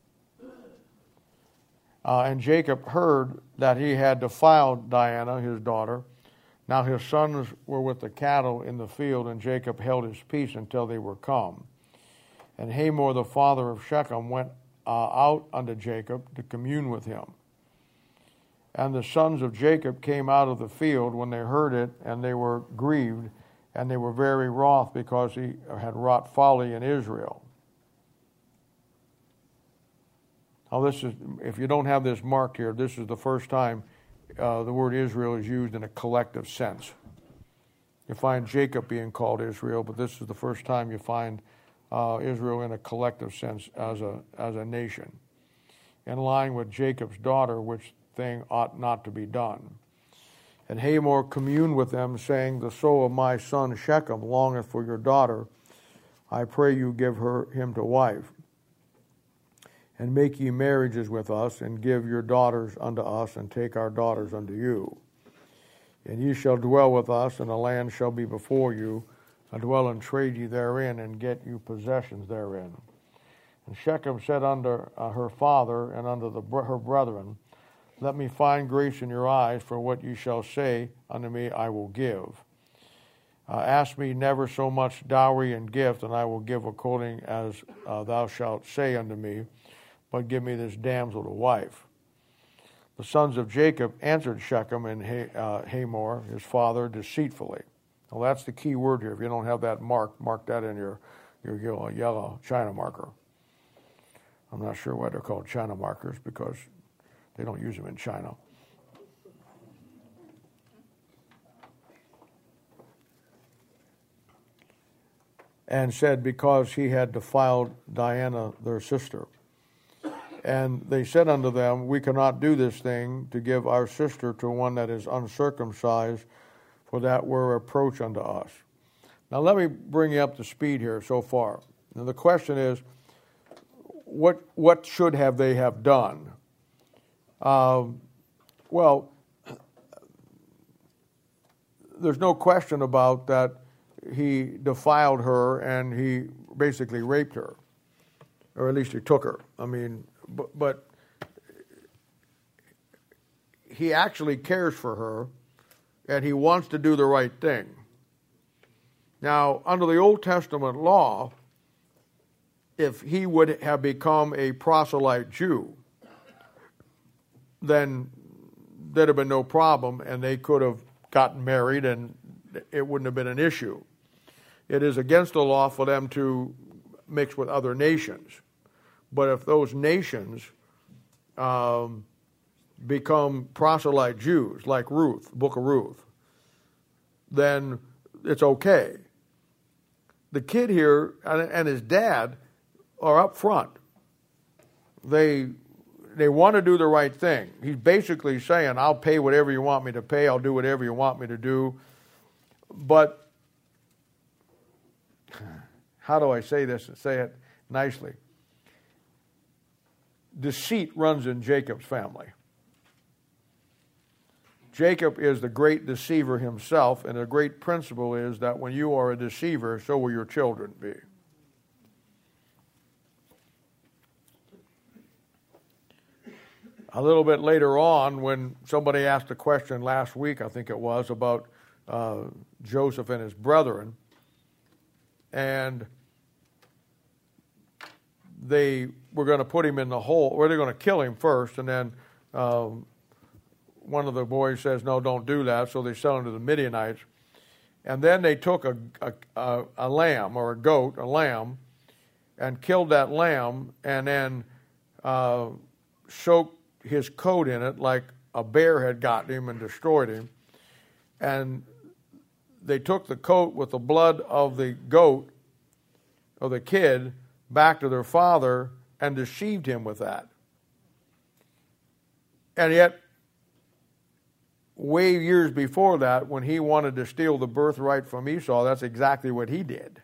Uh, and Jacob heard that he had defiled Diana, his daughter. Now his sons were with the cattle in the field, and Jacob held his peace until they were come. And Hamor, the father of Shechem, went uh, out unto Jacob to commune with him. And the sons of Jacob came out of the field when they heard it, and they were grieved, and they were very wroth because he had wrought folly in Israel. Now this is, if you don't have this marked here, this is the first time uh, the word Israel is used in a collective sense. You find Jacob being called Israel, but this is the first time you find uh, Israel in a collective sense as a as a nation. In line with Jacob's daughter, which thing ought not to be done. And Hamor communed with them, saying, The soul of my son Shechem longeth for your daughter. I pray you give her him to wife. and make ye marriages with us, and give your daughters unto us, and take our daughters unto you. And ye shall dwell with us, and the land shall be before you, and dwell and trade ye therein, and get you possessions therein. And Shechem said unto uh, her father and unto the, her brethren, Let me find grace in your eyes, for what ye shall say unto me I will give. Uh, ask me never so much dowry and gift, and I will give according as uh, thou shalt say unto me, but give me this damsel to wife. The sons of Jacob answered Shechem and uh, Hamor, his father, deceitfully. Well, that's the key word here. If you don't have that mark, mark that in your, your yellow, yellow China marker. I'm not sure why they're called China markers, because they don't use them in China. And said, because he had defiled Diana, their sister. And they said unto them, We cannot do this thing to give our sister to one that is uncircumcised, for that were reproach unto us. Now let me bring you up to speed here so far. Now the question is, what what should have they have done? Um, well, there's no question about that he defiled her and he basically raped her, or at least he took her. I mean, but, but he actually cares for her, and he wants to do the right thing. Now, under the Old Testament law, if he would have become a proselyte Jew, then there'd have been no problem, and they could have gotten married, and it wouldn't have been an issue. It is against the law for them to mix with other nations. But if those nations um, become proselyte Jews, like Ruth, Book of Ruth, then it's okay. The kid here and his dad are up front. They they want to do the right thing. He's basically saying, I'll pay whatever you want me to pay, I'll do whatever you want me to do. But how do I say this and say it nicely? Deceit runs in Jacob's family. Jacob is the great deceiver himself, and the great principle is that when you are a deceiver, so will your children be. A little bit later on, when somebody asked a question last week, I think it was, about uh, Joseph and his brethren, and they were going to put him in the hole, or they're going to kill him first, and then um, one of the boys says, no, don't do that, so they sell him to the Midianites. And then they took a, a, a lamb, or a goat, a lamb, and killed that lamb, and then uh, soaked his coat in it like a bear had gotten him and destroyed him. And they took the coat with the blood of the goat, of the kid, back to their father and deceived him with that. And yet, way years before that, when he wanted to steal the birthright from Esau, that's exactly what he did.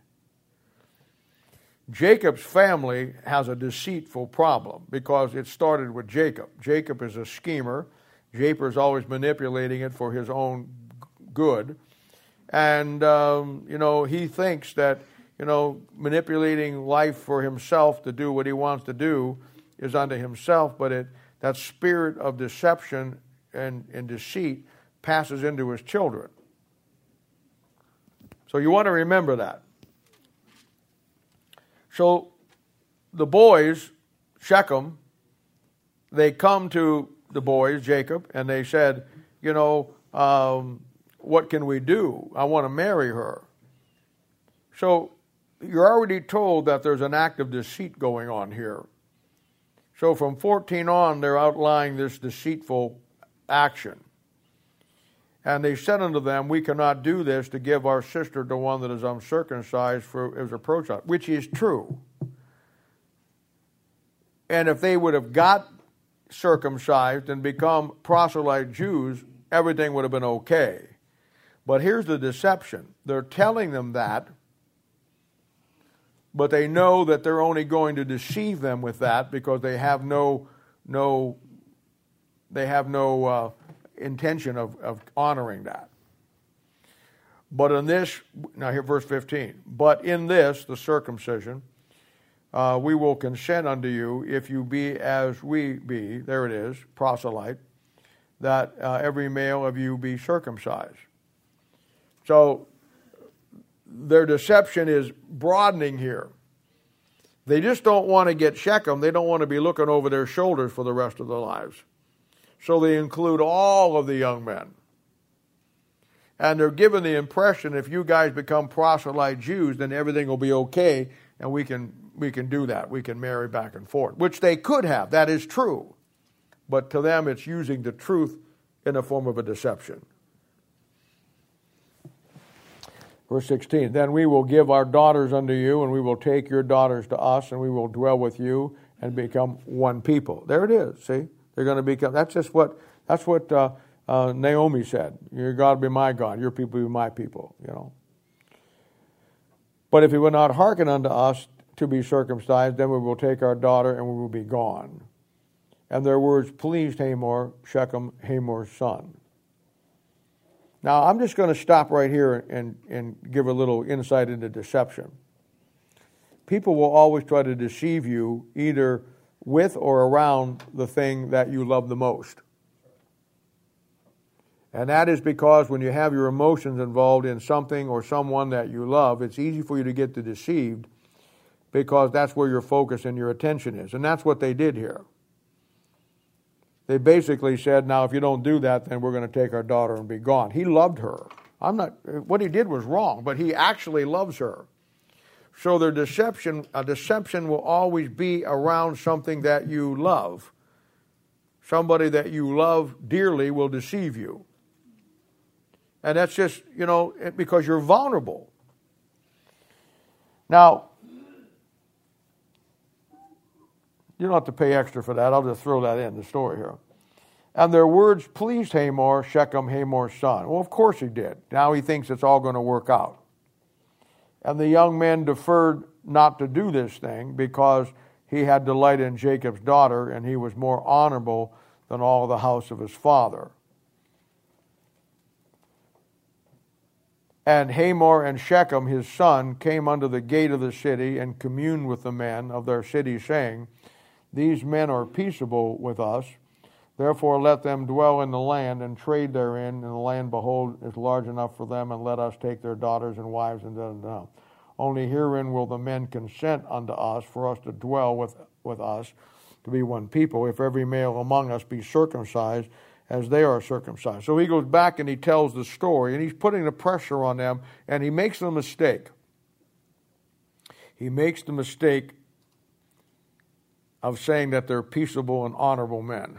Jacob's family has a deceitful problem because it started with Jacob. Jacob is a schemer. Jacob is always manipulating it for his own good. And, um, you know, he thinks that, you know, manipulating life for himself to do what he wants to do is unto himself, but it that spirit of deception and, and deceit passes into his children. So you want to remember that. So the boys, Shechem, they come to the boys, Jacob, and they said, you know, um, what can we do? I want to marry her. So you're already told that there's an act of deceit going on here. So from fourteen on, they're outlining this deceitful action. And they said unto them, we cannot do this to give our sister to one that is uncircumcised, for it was reproach on, which is true. And if they would have got circumcised and become proselyte Jews, everything would have been okay. But here's the deception. They're telling them that, but they know that they're only going to deceive them with that because they have no, no, they have no uh, intention of, of honoring that. But in this, now here verse fifteen, but in this, the circumcision, uh, we will consent unto you if you be as we be, there it is, proselyte, that uh, every male of you be circumcised. So their deception is broadening here. They just don't want to get Shechem. They don't want to be looking over their shoulders for the rest of their lives. So they include all of the young men. And they're given the impression if you guys become proselyte Jews, then everything will be okay, and we can we can do that. We can marry back and forth, which they could have. That is true. But to them, it's using the truth in the form of a deception. Verse sixteen, then we will give our daughters unto you, and we will take your daughters to us, and we will dwell with you and become one people. There it is, see? They're going to become, that's just what, that's what uh, uh, Naomi said. Your God be my God, your people be my people, you know. But if he will not hearken unto us to be circumcised, then we will take our daughter and we will be gone. And their words pleased Hamor, Shechem, Hamor's son. Now, I'm just going to stop right here and, and give a little insight into deception. People will always try to deceive you either with or around the thing that you love the most. And that is because when you have your emotions involved in something or someone that you love, it's easy for you to get deceived because that's where your focus and your attention is. And that's what they did here. They basically said, now if you don't do that, then we're going to take our daughter and be gone. He loved her. I'm not, what he did was wrong, but he actually loves her. So their deception, a deception will always be around something that you love. Somebody that you love dearly will deceive you. And that's just, you know, because you're vulnerable. Now, you don't have to pay extra for that. I'll just throw that in the story here. And their words pleased Hamor, Shechem, Hamor's son. Well, of course he did. Now he thinks it's all going to work out. And the young man deferred not to do this thing because he had delight in Jacob's daughter, and he was more honorable than all the house of his father. And Hamor and Shechem, his son, came unto the gate of the city and communed with the men of their city, saying, these men are peaceable with us. Therefore let them dwell in the land and trade therein, and the land, behold, is large enough for them, and let us take their daughters and wives, and da, da, da. Only herein will the men consent unto us, for us to dwell with, with us, to be one people, if every male among us be circumcised, as they are circumcised. So he goes back and he tells the story, and he's putting the pressure on them, and he makes the mistake. He makes the mistake of saying that they're peaceable and honorable men.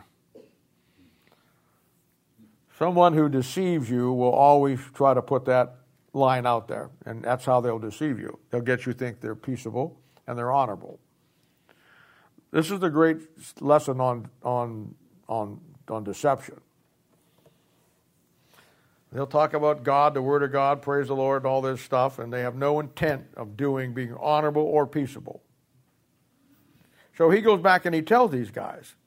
Someone who deceives you will always try to put that line out there, and that's how they'll deceive you. They'll get you to think they're peaceable and they're honorable. This is the great lesson on on on on deception. They'll talk about God, the Word of God, praise the Lord, all this stuff, and they have no intent of doing being honorable or peaceable. So he goes back and he tells these guys.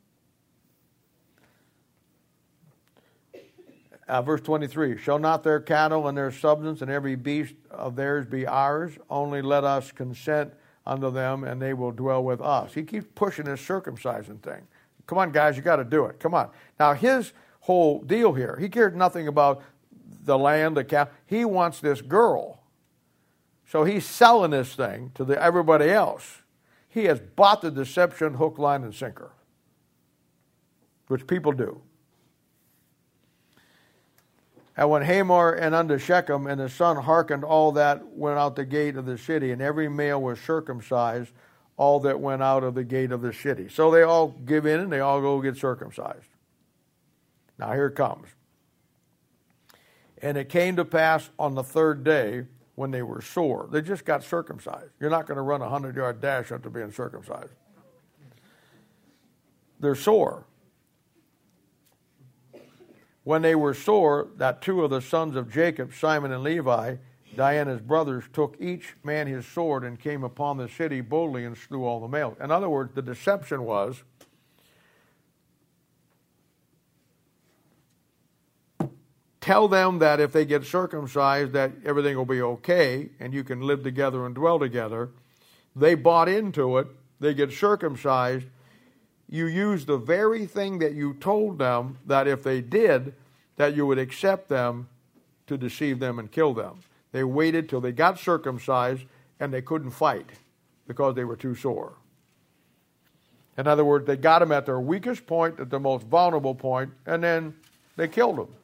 Uh, verse twenty-three, shall not their cattle and their substance and every beast of theirs be ours? Only let us consent unto them, and they will dwell with us. He keeps pushing this circumcision thing. Come on, guys, you got to do it. Come on. Now, his whole deal here, he cared nothing about the land, the cattle. He wants this girl. So he's selling this thing to the, everybody else. He has bought the deception hook, line, and sinker, which people do. And when Hamor and unto Shechem and his son hearkened, all that went out the gate of the city, and every male was circumcised, all that went out of the gate of the city. So they all give in and they all go get circumcised. Now here it comes. And it came to pass on the third day when they were sore. They just got circumcised. You're not going to run a hundred-yard dash after being circumcised. They're sore. When they were sore, that two of the sons of Jacob, Simon and Levi, Diana's brothers took each man his sword and came upon the city boldly and slew all the males. In other words, the deception was tell them that if they get circumcised that everything will be okay and you can live together and dwell together. They bought into it. They get circumcised. You use the very thing that you told them that if they did, that you would accept them to deceive them and kill them. They waited till they got circumcised and they couldn't fight because they were too sore. In other words, they got them at their weakest point, at the most vulnerable point, and then they killed them.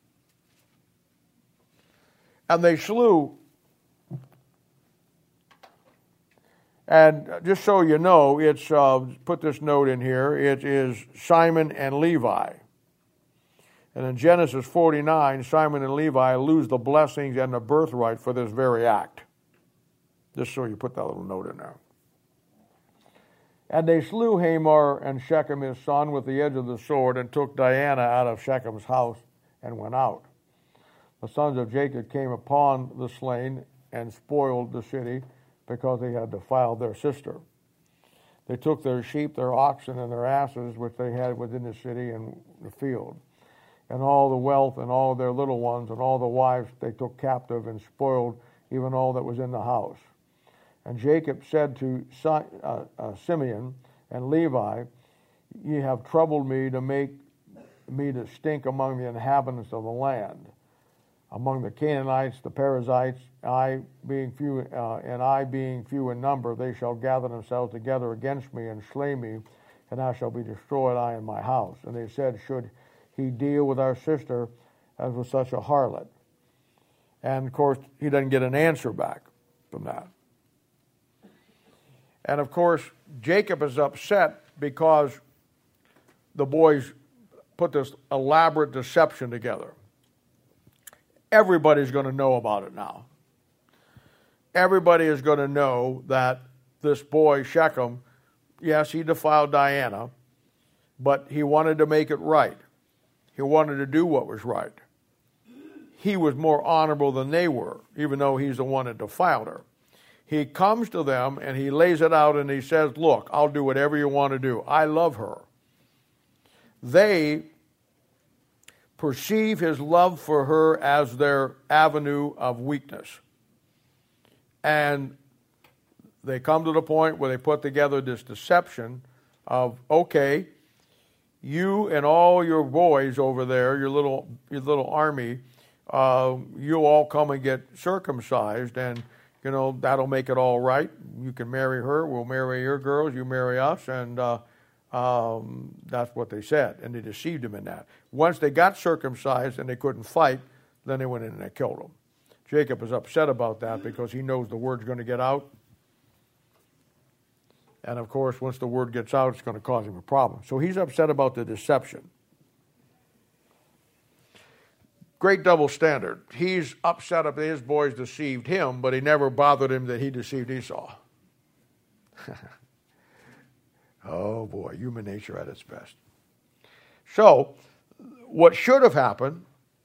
And they slew. And just so you know, it's uh, put this note in here. It is Simon and Levi. And in Genesis forty-nine, Simon and Levi lose the blessings and the birthright for this very act. Just so you put that little note in there. And they slew Hamor and Shechem his son with the edge of the sword and took Diana out of Shechem's house and went out. The sons of Jacob came upon the slain and spoiled the city because they had defiled their sister. They took their sheep, their oxen, and their asses, which they had within the city and the field, and all the wealth and all their little ones and all the wives they took captive and spoiled even all that was in the house. And Jacob said to uh, uh, Simeon and Levi, ye have troubled me to make me to stink among the inhabitants of the land. Among the Canaanites, the Perizzites, I being few, uh, and I being few in number, they shall gather themselves together against me and slay me, and I shall be destroyed, I and my house. And they said, should he deal with our sister as with such a harlot? And of course, he doesn't get an answer back from that. And of course, Jacob is upset because the boys put this elaborate deception together. Everybody's going to know about it now. Everybody is going to know that this boy, Shechem, yes, he defiled Diana, but he wanted to make it right. He wanted to do what was right. He was more honorable than they were, even though he's the one that defiled her. He comes to them and he lays it out and he says, look, I'll do whatever you want to do. I love her. They perceive his love for her as their avenue of weakness. And they come to the point where they put together this deception of, okay, you and all your boys over there, your little your little army, uh, you all come and get circumcised, and you know that'll make it all right. You can marry her, we'll marry your girls, you marry us, and uh, um, that's what they said, and they deceived him in that. Once they got circumcised and they couldn't fight, then they went in and they killed him. Jacob is upset about that because he knows the word's going to get out. And of course, once the word gets out, it's going to cause him a problem. So he's upset about the deception. Great double standard. He's upset that his boys deceived him, but he never bothered him that he deceived Esau. Oh boy, human nature at its best. So, what should have happened,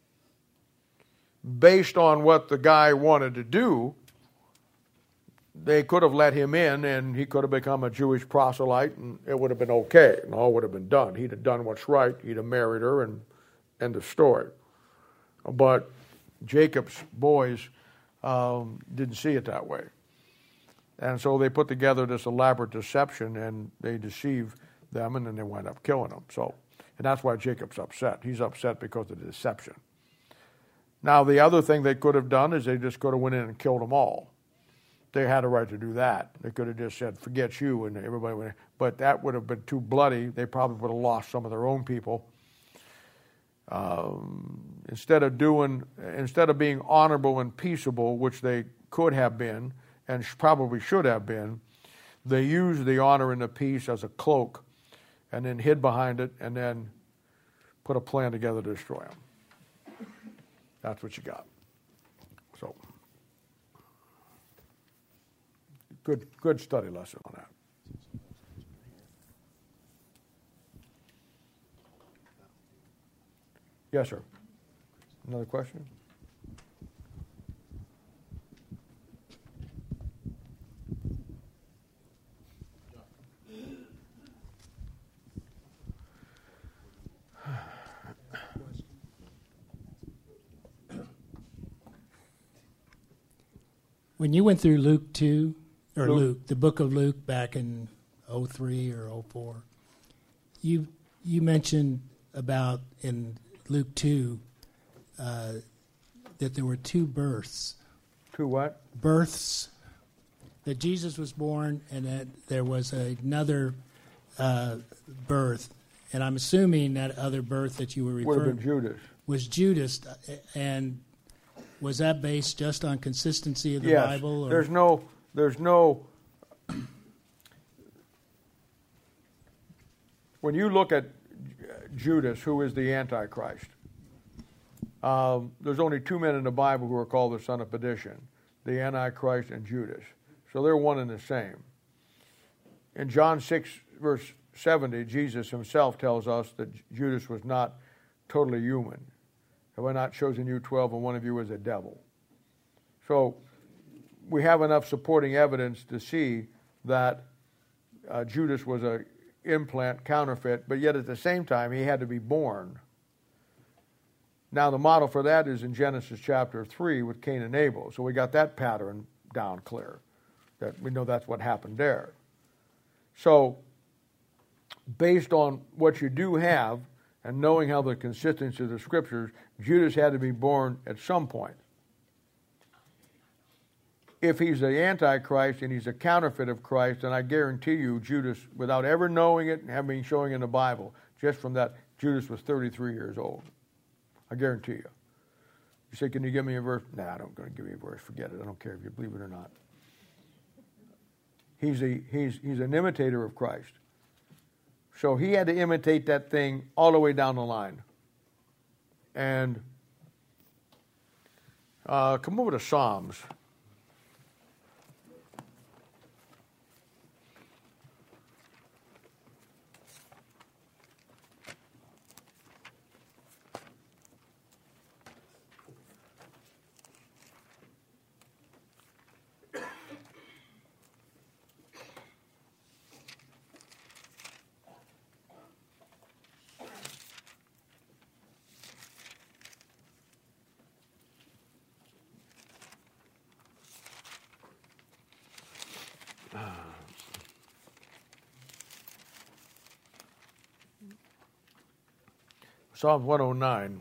based on what the guy wanted to do, they could have let him in and he could have become a Jewish proselyte and it would have been okay and all would have been done. He'd have done what's right. He'd have married her and end of story. But Jacob's boys um, didn't see it that way. And so they put together this elaborate deception and they deceived them and then they wind up killing them. So, and that's why Jacob's upset. He's upset because of the deception. Now, the other thing they could have done is they just could have went in and killed them all. They had a right to do that. They could have just said, forget you, and everybody would have, but that would have been too bloody. They probably would have lost some of their own people. Um, instead of doing, instead of being honorable and peaceable, which they could have been, and probably should have been, they used the honor and the peace as a cloak, and then hid behind it, and then put a plan together to destroy them. That's what you got. So, good, good study lesson on that. Yes, sir. Another question? When you went through Luke two, or Luke. Luke, the book of Luke back in oh three or oh four, you you mentioned about in Luke two uh, that there were two births. Two what? Births. That Jesus was born and that there was another uh, birth. And I'm assuming that other birth that you were Would have referring been Judas. was Judas. And was that based just on consistency of the Yes. Bible? Or? There's no, there's no, when you look at Judas, who is the Antichrist, um, there's only two men in the Bible who are called the son of perdition, the Antichrist and Judas. So they're one and the same. In John six, verse seventy, Jesus himself tells us that Judas was not totally human. Have I not chosen you twelve, and one of you is a devil? So we have enough supporting evidence to see that uh, Judas was a implant counterfeit, but yet at the same time he had to be born. Now the model for that is in Genesis chapter three with Cain and Abel. So we got that pattern down clear. That we know that's what happened there. So based on what you do have and knowing how the consistency of the scriptures, Judas had to be born at some point. If he's the Antichrist and he's a counterfeit of Christ, then I guarantee you Judas, without ever knowing it and having showing in the Bible, just from that, Judas was thirty-three years old. I guarantee you. You say, can you give me a verse? Nah, I don't going to give you a verse. Forget it. I don't care if you believe it or not. He's a he's he's an imitator of Christ. So he had to imitate that thing all the way down the line. And uh, come over to Psalms. Psalm one oh nine.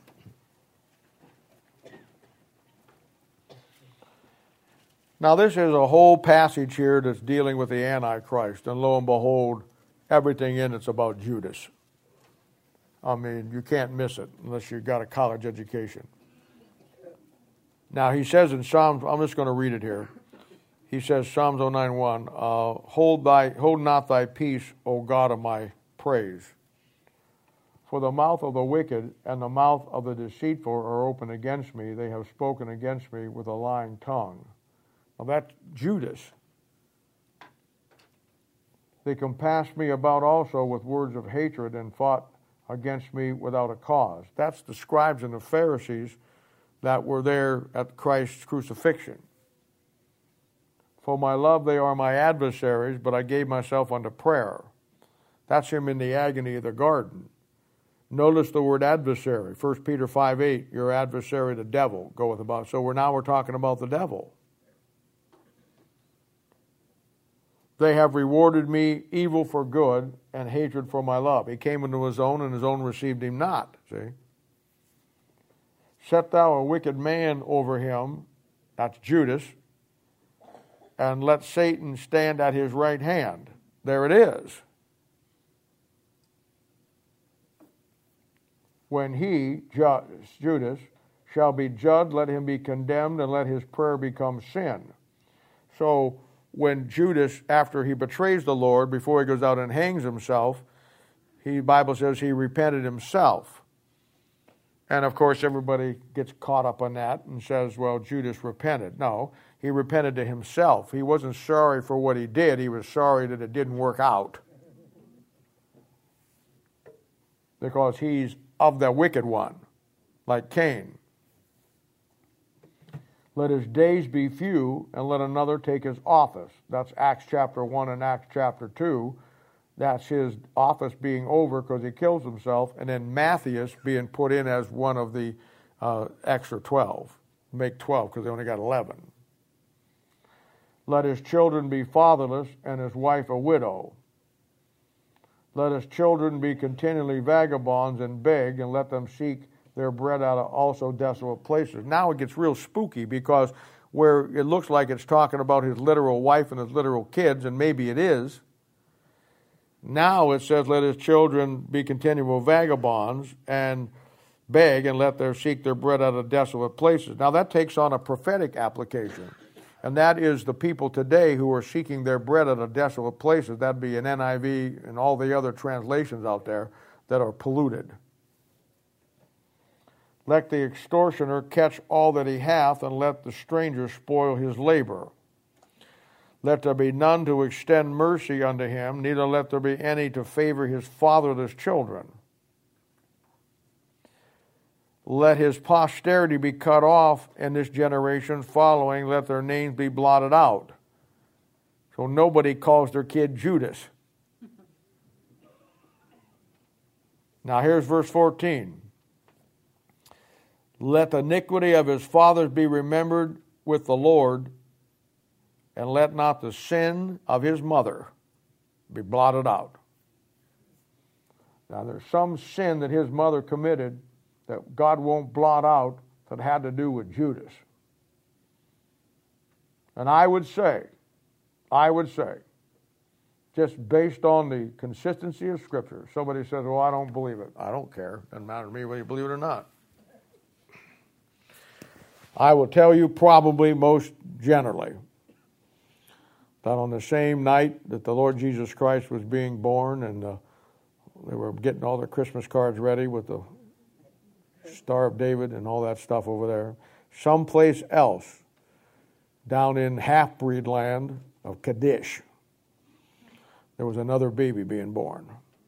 Now this is a whole passage here that's dealing with the Antichrist, and lo and behold, everything in it's about Judas. I mean, you can't miss it unless you've got a college education. Now he says in Psalms, I'm just going to read it here. He says, Psalms oh nine one, uh, hold thy, hold not thy peace, O God of my praise. For the mouth of the wicked and the mouth of the deceitful are open against me. They have spoken against me with a lying tongue. Now that's Judas. They compassed me about also with words of hatred and fought against me without a cause. That's the scribes and the Pharisees that were there at Christ's crucifixion. For my love they are my adversaries, but I gave myself unto prayer. That's him in the agony of the garden. Notice the word adversary. First Peter five eight, your adversary, the devil, goeth about. So we're now we're talking about the devil. They have rewarded me evil for good and hatred for my love. He came into his own, and his own received him not. See? Set thou a wicked man over him, that's Judas, and let Satan stand at his right hand. There it is. When he, Judas, shall be judged, let him be condemned, and let his prayer become sin. So when Judas, after he betrays the Lord, before he goes out and hangs himself, he, the Bible says he repented himself. And of course everybody gets caught up on that and says, well, Judas repented. No, he repented to himself. He wasn't sorry for what he did. He was sorry that it didn't work out. Because he's of the wicked one, like Cain. Let his days be few, and let another take his office. That's Acts chapter one and Acts chapter two. That's his office being over because he kills himself, and then Matthias being put in as one of the uh, extra twelve. Make twelve because they only got eleven. Let his children be fatherless, and his wife a widow. Let his children be continually vagabonds and beg, and let them seek their bread out of also desolate places. Now it gets real spooky, because where it looks like it's talking about his literal wife and his literal kids, and maybe it is, now it says, let his children be continual vagabonds and beg, and let them seek their bread out of desolate places. Now that takes on a prophetic application. And that is the people today who are seeking their bread out of desolate places. That'd be an N I V and all the other translations out there that are polluted. Let the extortioner catch all that he hath, and let the stranger spoil his labor. Let there be none to extend mercy unto him, neither let there be any to favor his fatherless children. Let his posterity be cut off in this generation following. Let their names be blotted out. So nobody calls their kid Judas. Now here's verse fourteen. Let the iniquity of his fathers be remembered with the Lord, and let not the sin of his mother be blotted out. Now there's some sin that his mother committed that God won't blot out that had to do with Judas. And I would say, I would say, just based on the consistency of Scripture, somebody says, well, I don't believe it. I don't care. Doesn't matter to me whether you believe it or not. I will tell you probably most generally that on the same night that the Lord Jesus Christ was being born, and uh, they were getting all their Christmas cards ready with the Star of David and all that stuff over there, someplace else down in half-breed land of Kadesh, there was another baby being born.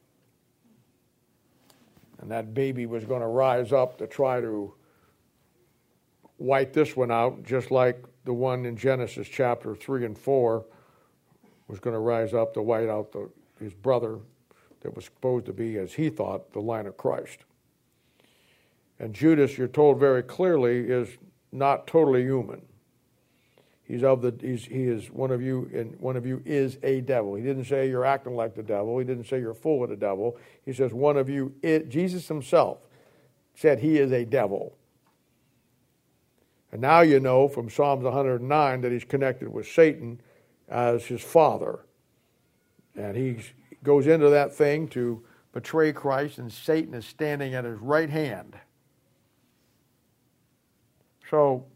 And that baby was going to rise up to try to wipe this one out, just like the one in Genesis chapter three and four was going to rise up to wipe out the, his brother that was supposed to be, as he thought, the line of Christ. And Judas, you're told very clearly, is not totally human. He's of the he's, he is one of you, and one of you is a devil. He didn't say you're acting like the devil. He didn't say you're full of the devil. He says one of you is, Jesus himself said he is a devil. And now you know from Psalms one hundred nine that he's connected with Satan as his father. And he goes into that thing to betray Christ, and Satan is standing at his right hand. So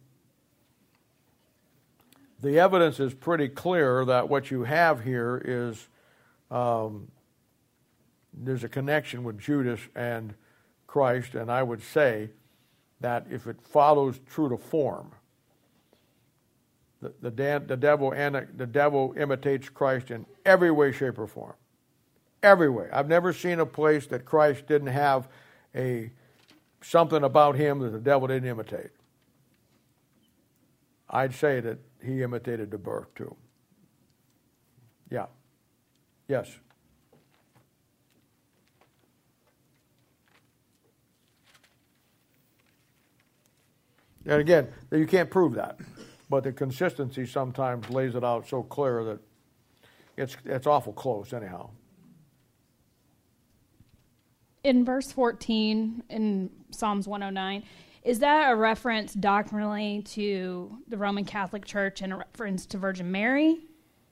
the evidence is pretty clear that what you have here is um, there's a connection with Judas and Christ, and I would say that if it follows true to form, the the, dan- the devil and the devil imitates Christ in every way, shape, or form. Every way. I've never seen a place that Christ didn't have a something about him that the devil didn't imitate. I'd say that he imitated the birth too. Yeah. Yes. And again, you can't prove that, but the consistency sometimes lays it out so clear that it's it's awful close anyhow. In verse fourteen in Psalms one oh nine, is that a reference doctrinally to the Roman Catholic Church and a reference to Virgin Mary?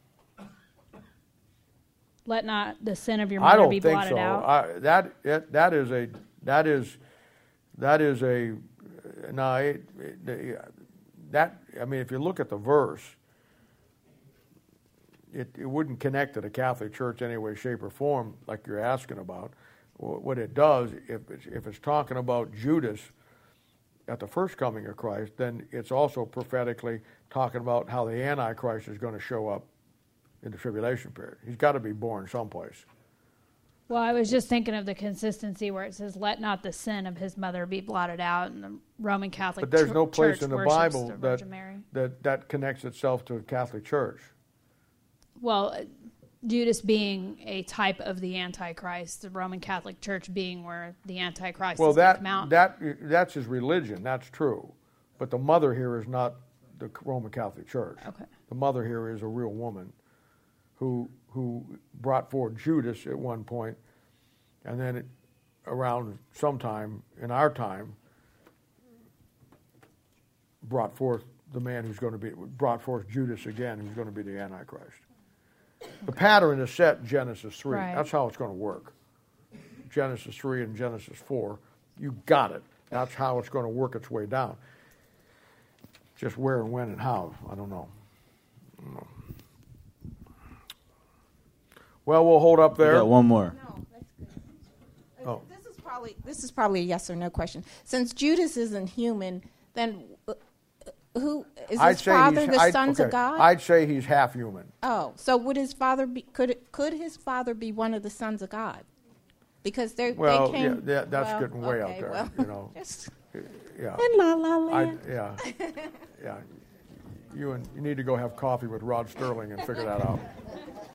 Let not the sin of your I mother don't be think blotted so. out. I, that it, that is a that is that is a no. It, it, that I mean, if you look at the verse, it it wouldn't connect to the Catholic Church any way, shape, or form like you're asking about. What it does, if it's, if it's talking about Judas at the first coming of Christ, then it's also prophetically talking about how the Antichrist is going to show up in the tribulation period. He's got to be born someplace. Well, I was just thinking of the consistency where it says, "Let not the sin of his mother be blotted out," and the Roman Catholic Church. But there's no place Church in the worships Bible the that, Virgin Mary. that that connects itself to the Catholic Church. Well, Judas being a type of the Antichrist, the Roman Catholic Church being where the Antichrist Well, is going that to come out. that that's his religion. That's true, but the mother here is not the Roman Catholic Church. Okay. The mother here is a real woman who who brought forth Judas at one point, and then it, around sometime in our time, brought forth the man who's going to be, brought forth Judas again, who's going to be the Antichrist. The pattern is set in Genesis three. Right. That's how it's going to work. Genesis three and Genesis four. You got it. That's how it's going to work its way down. Just where and when and how, I don't know. I don't know. Well, we'll hold up there. We got one more. No, that's good. Oh. This is probably this is probably a yes or no question. Since Judas isn't human, then uh, who is I'd his say father he's- the I'd- sons okay, of God? I'd say he's half human. Oh, so would his father be? Could could his father be one of the sons of God? Because they Well, they came. yeah, yeah, that's well, getting way okay, out there. well, You know, just yeah, in La La I, Land. yeah, yeah. You and you need to go have coffee with Rod Sterling and figure that out.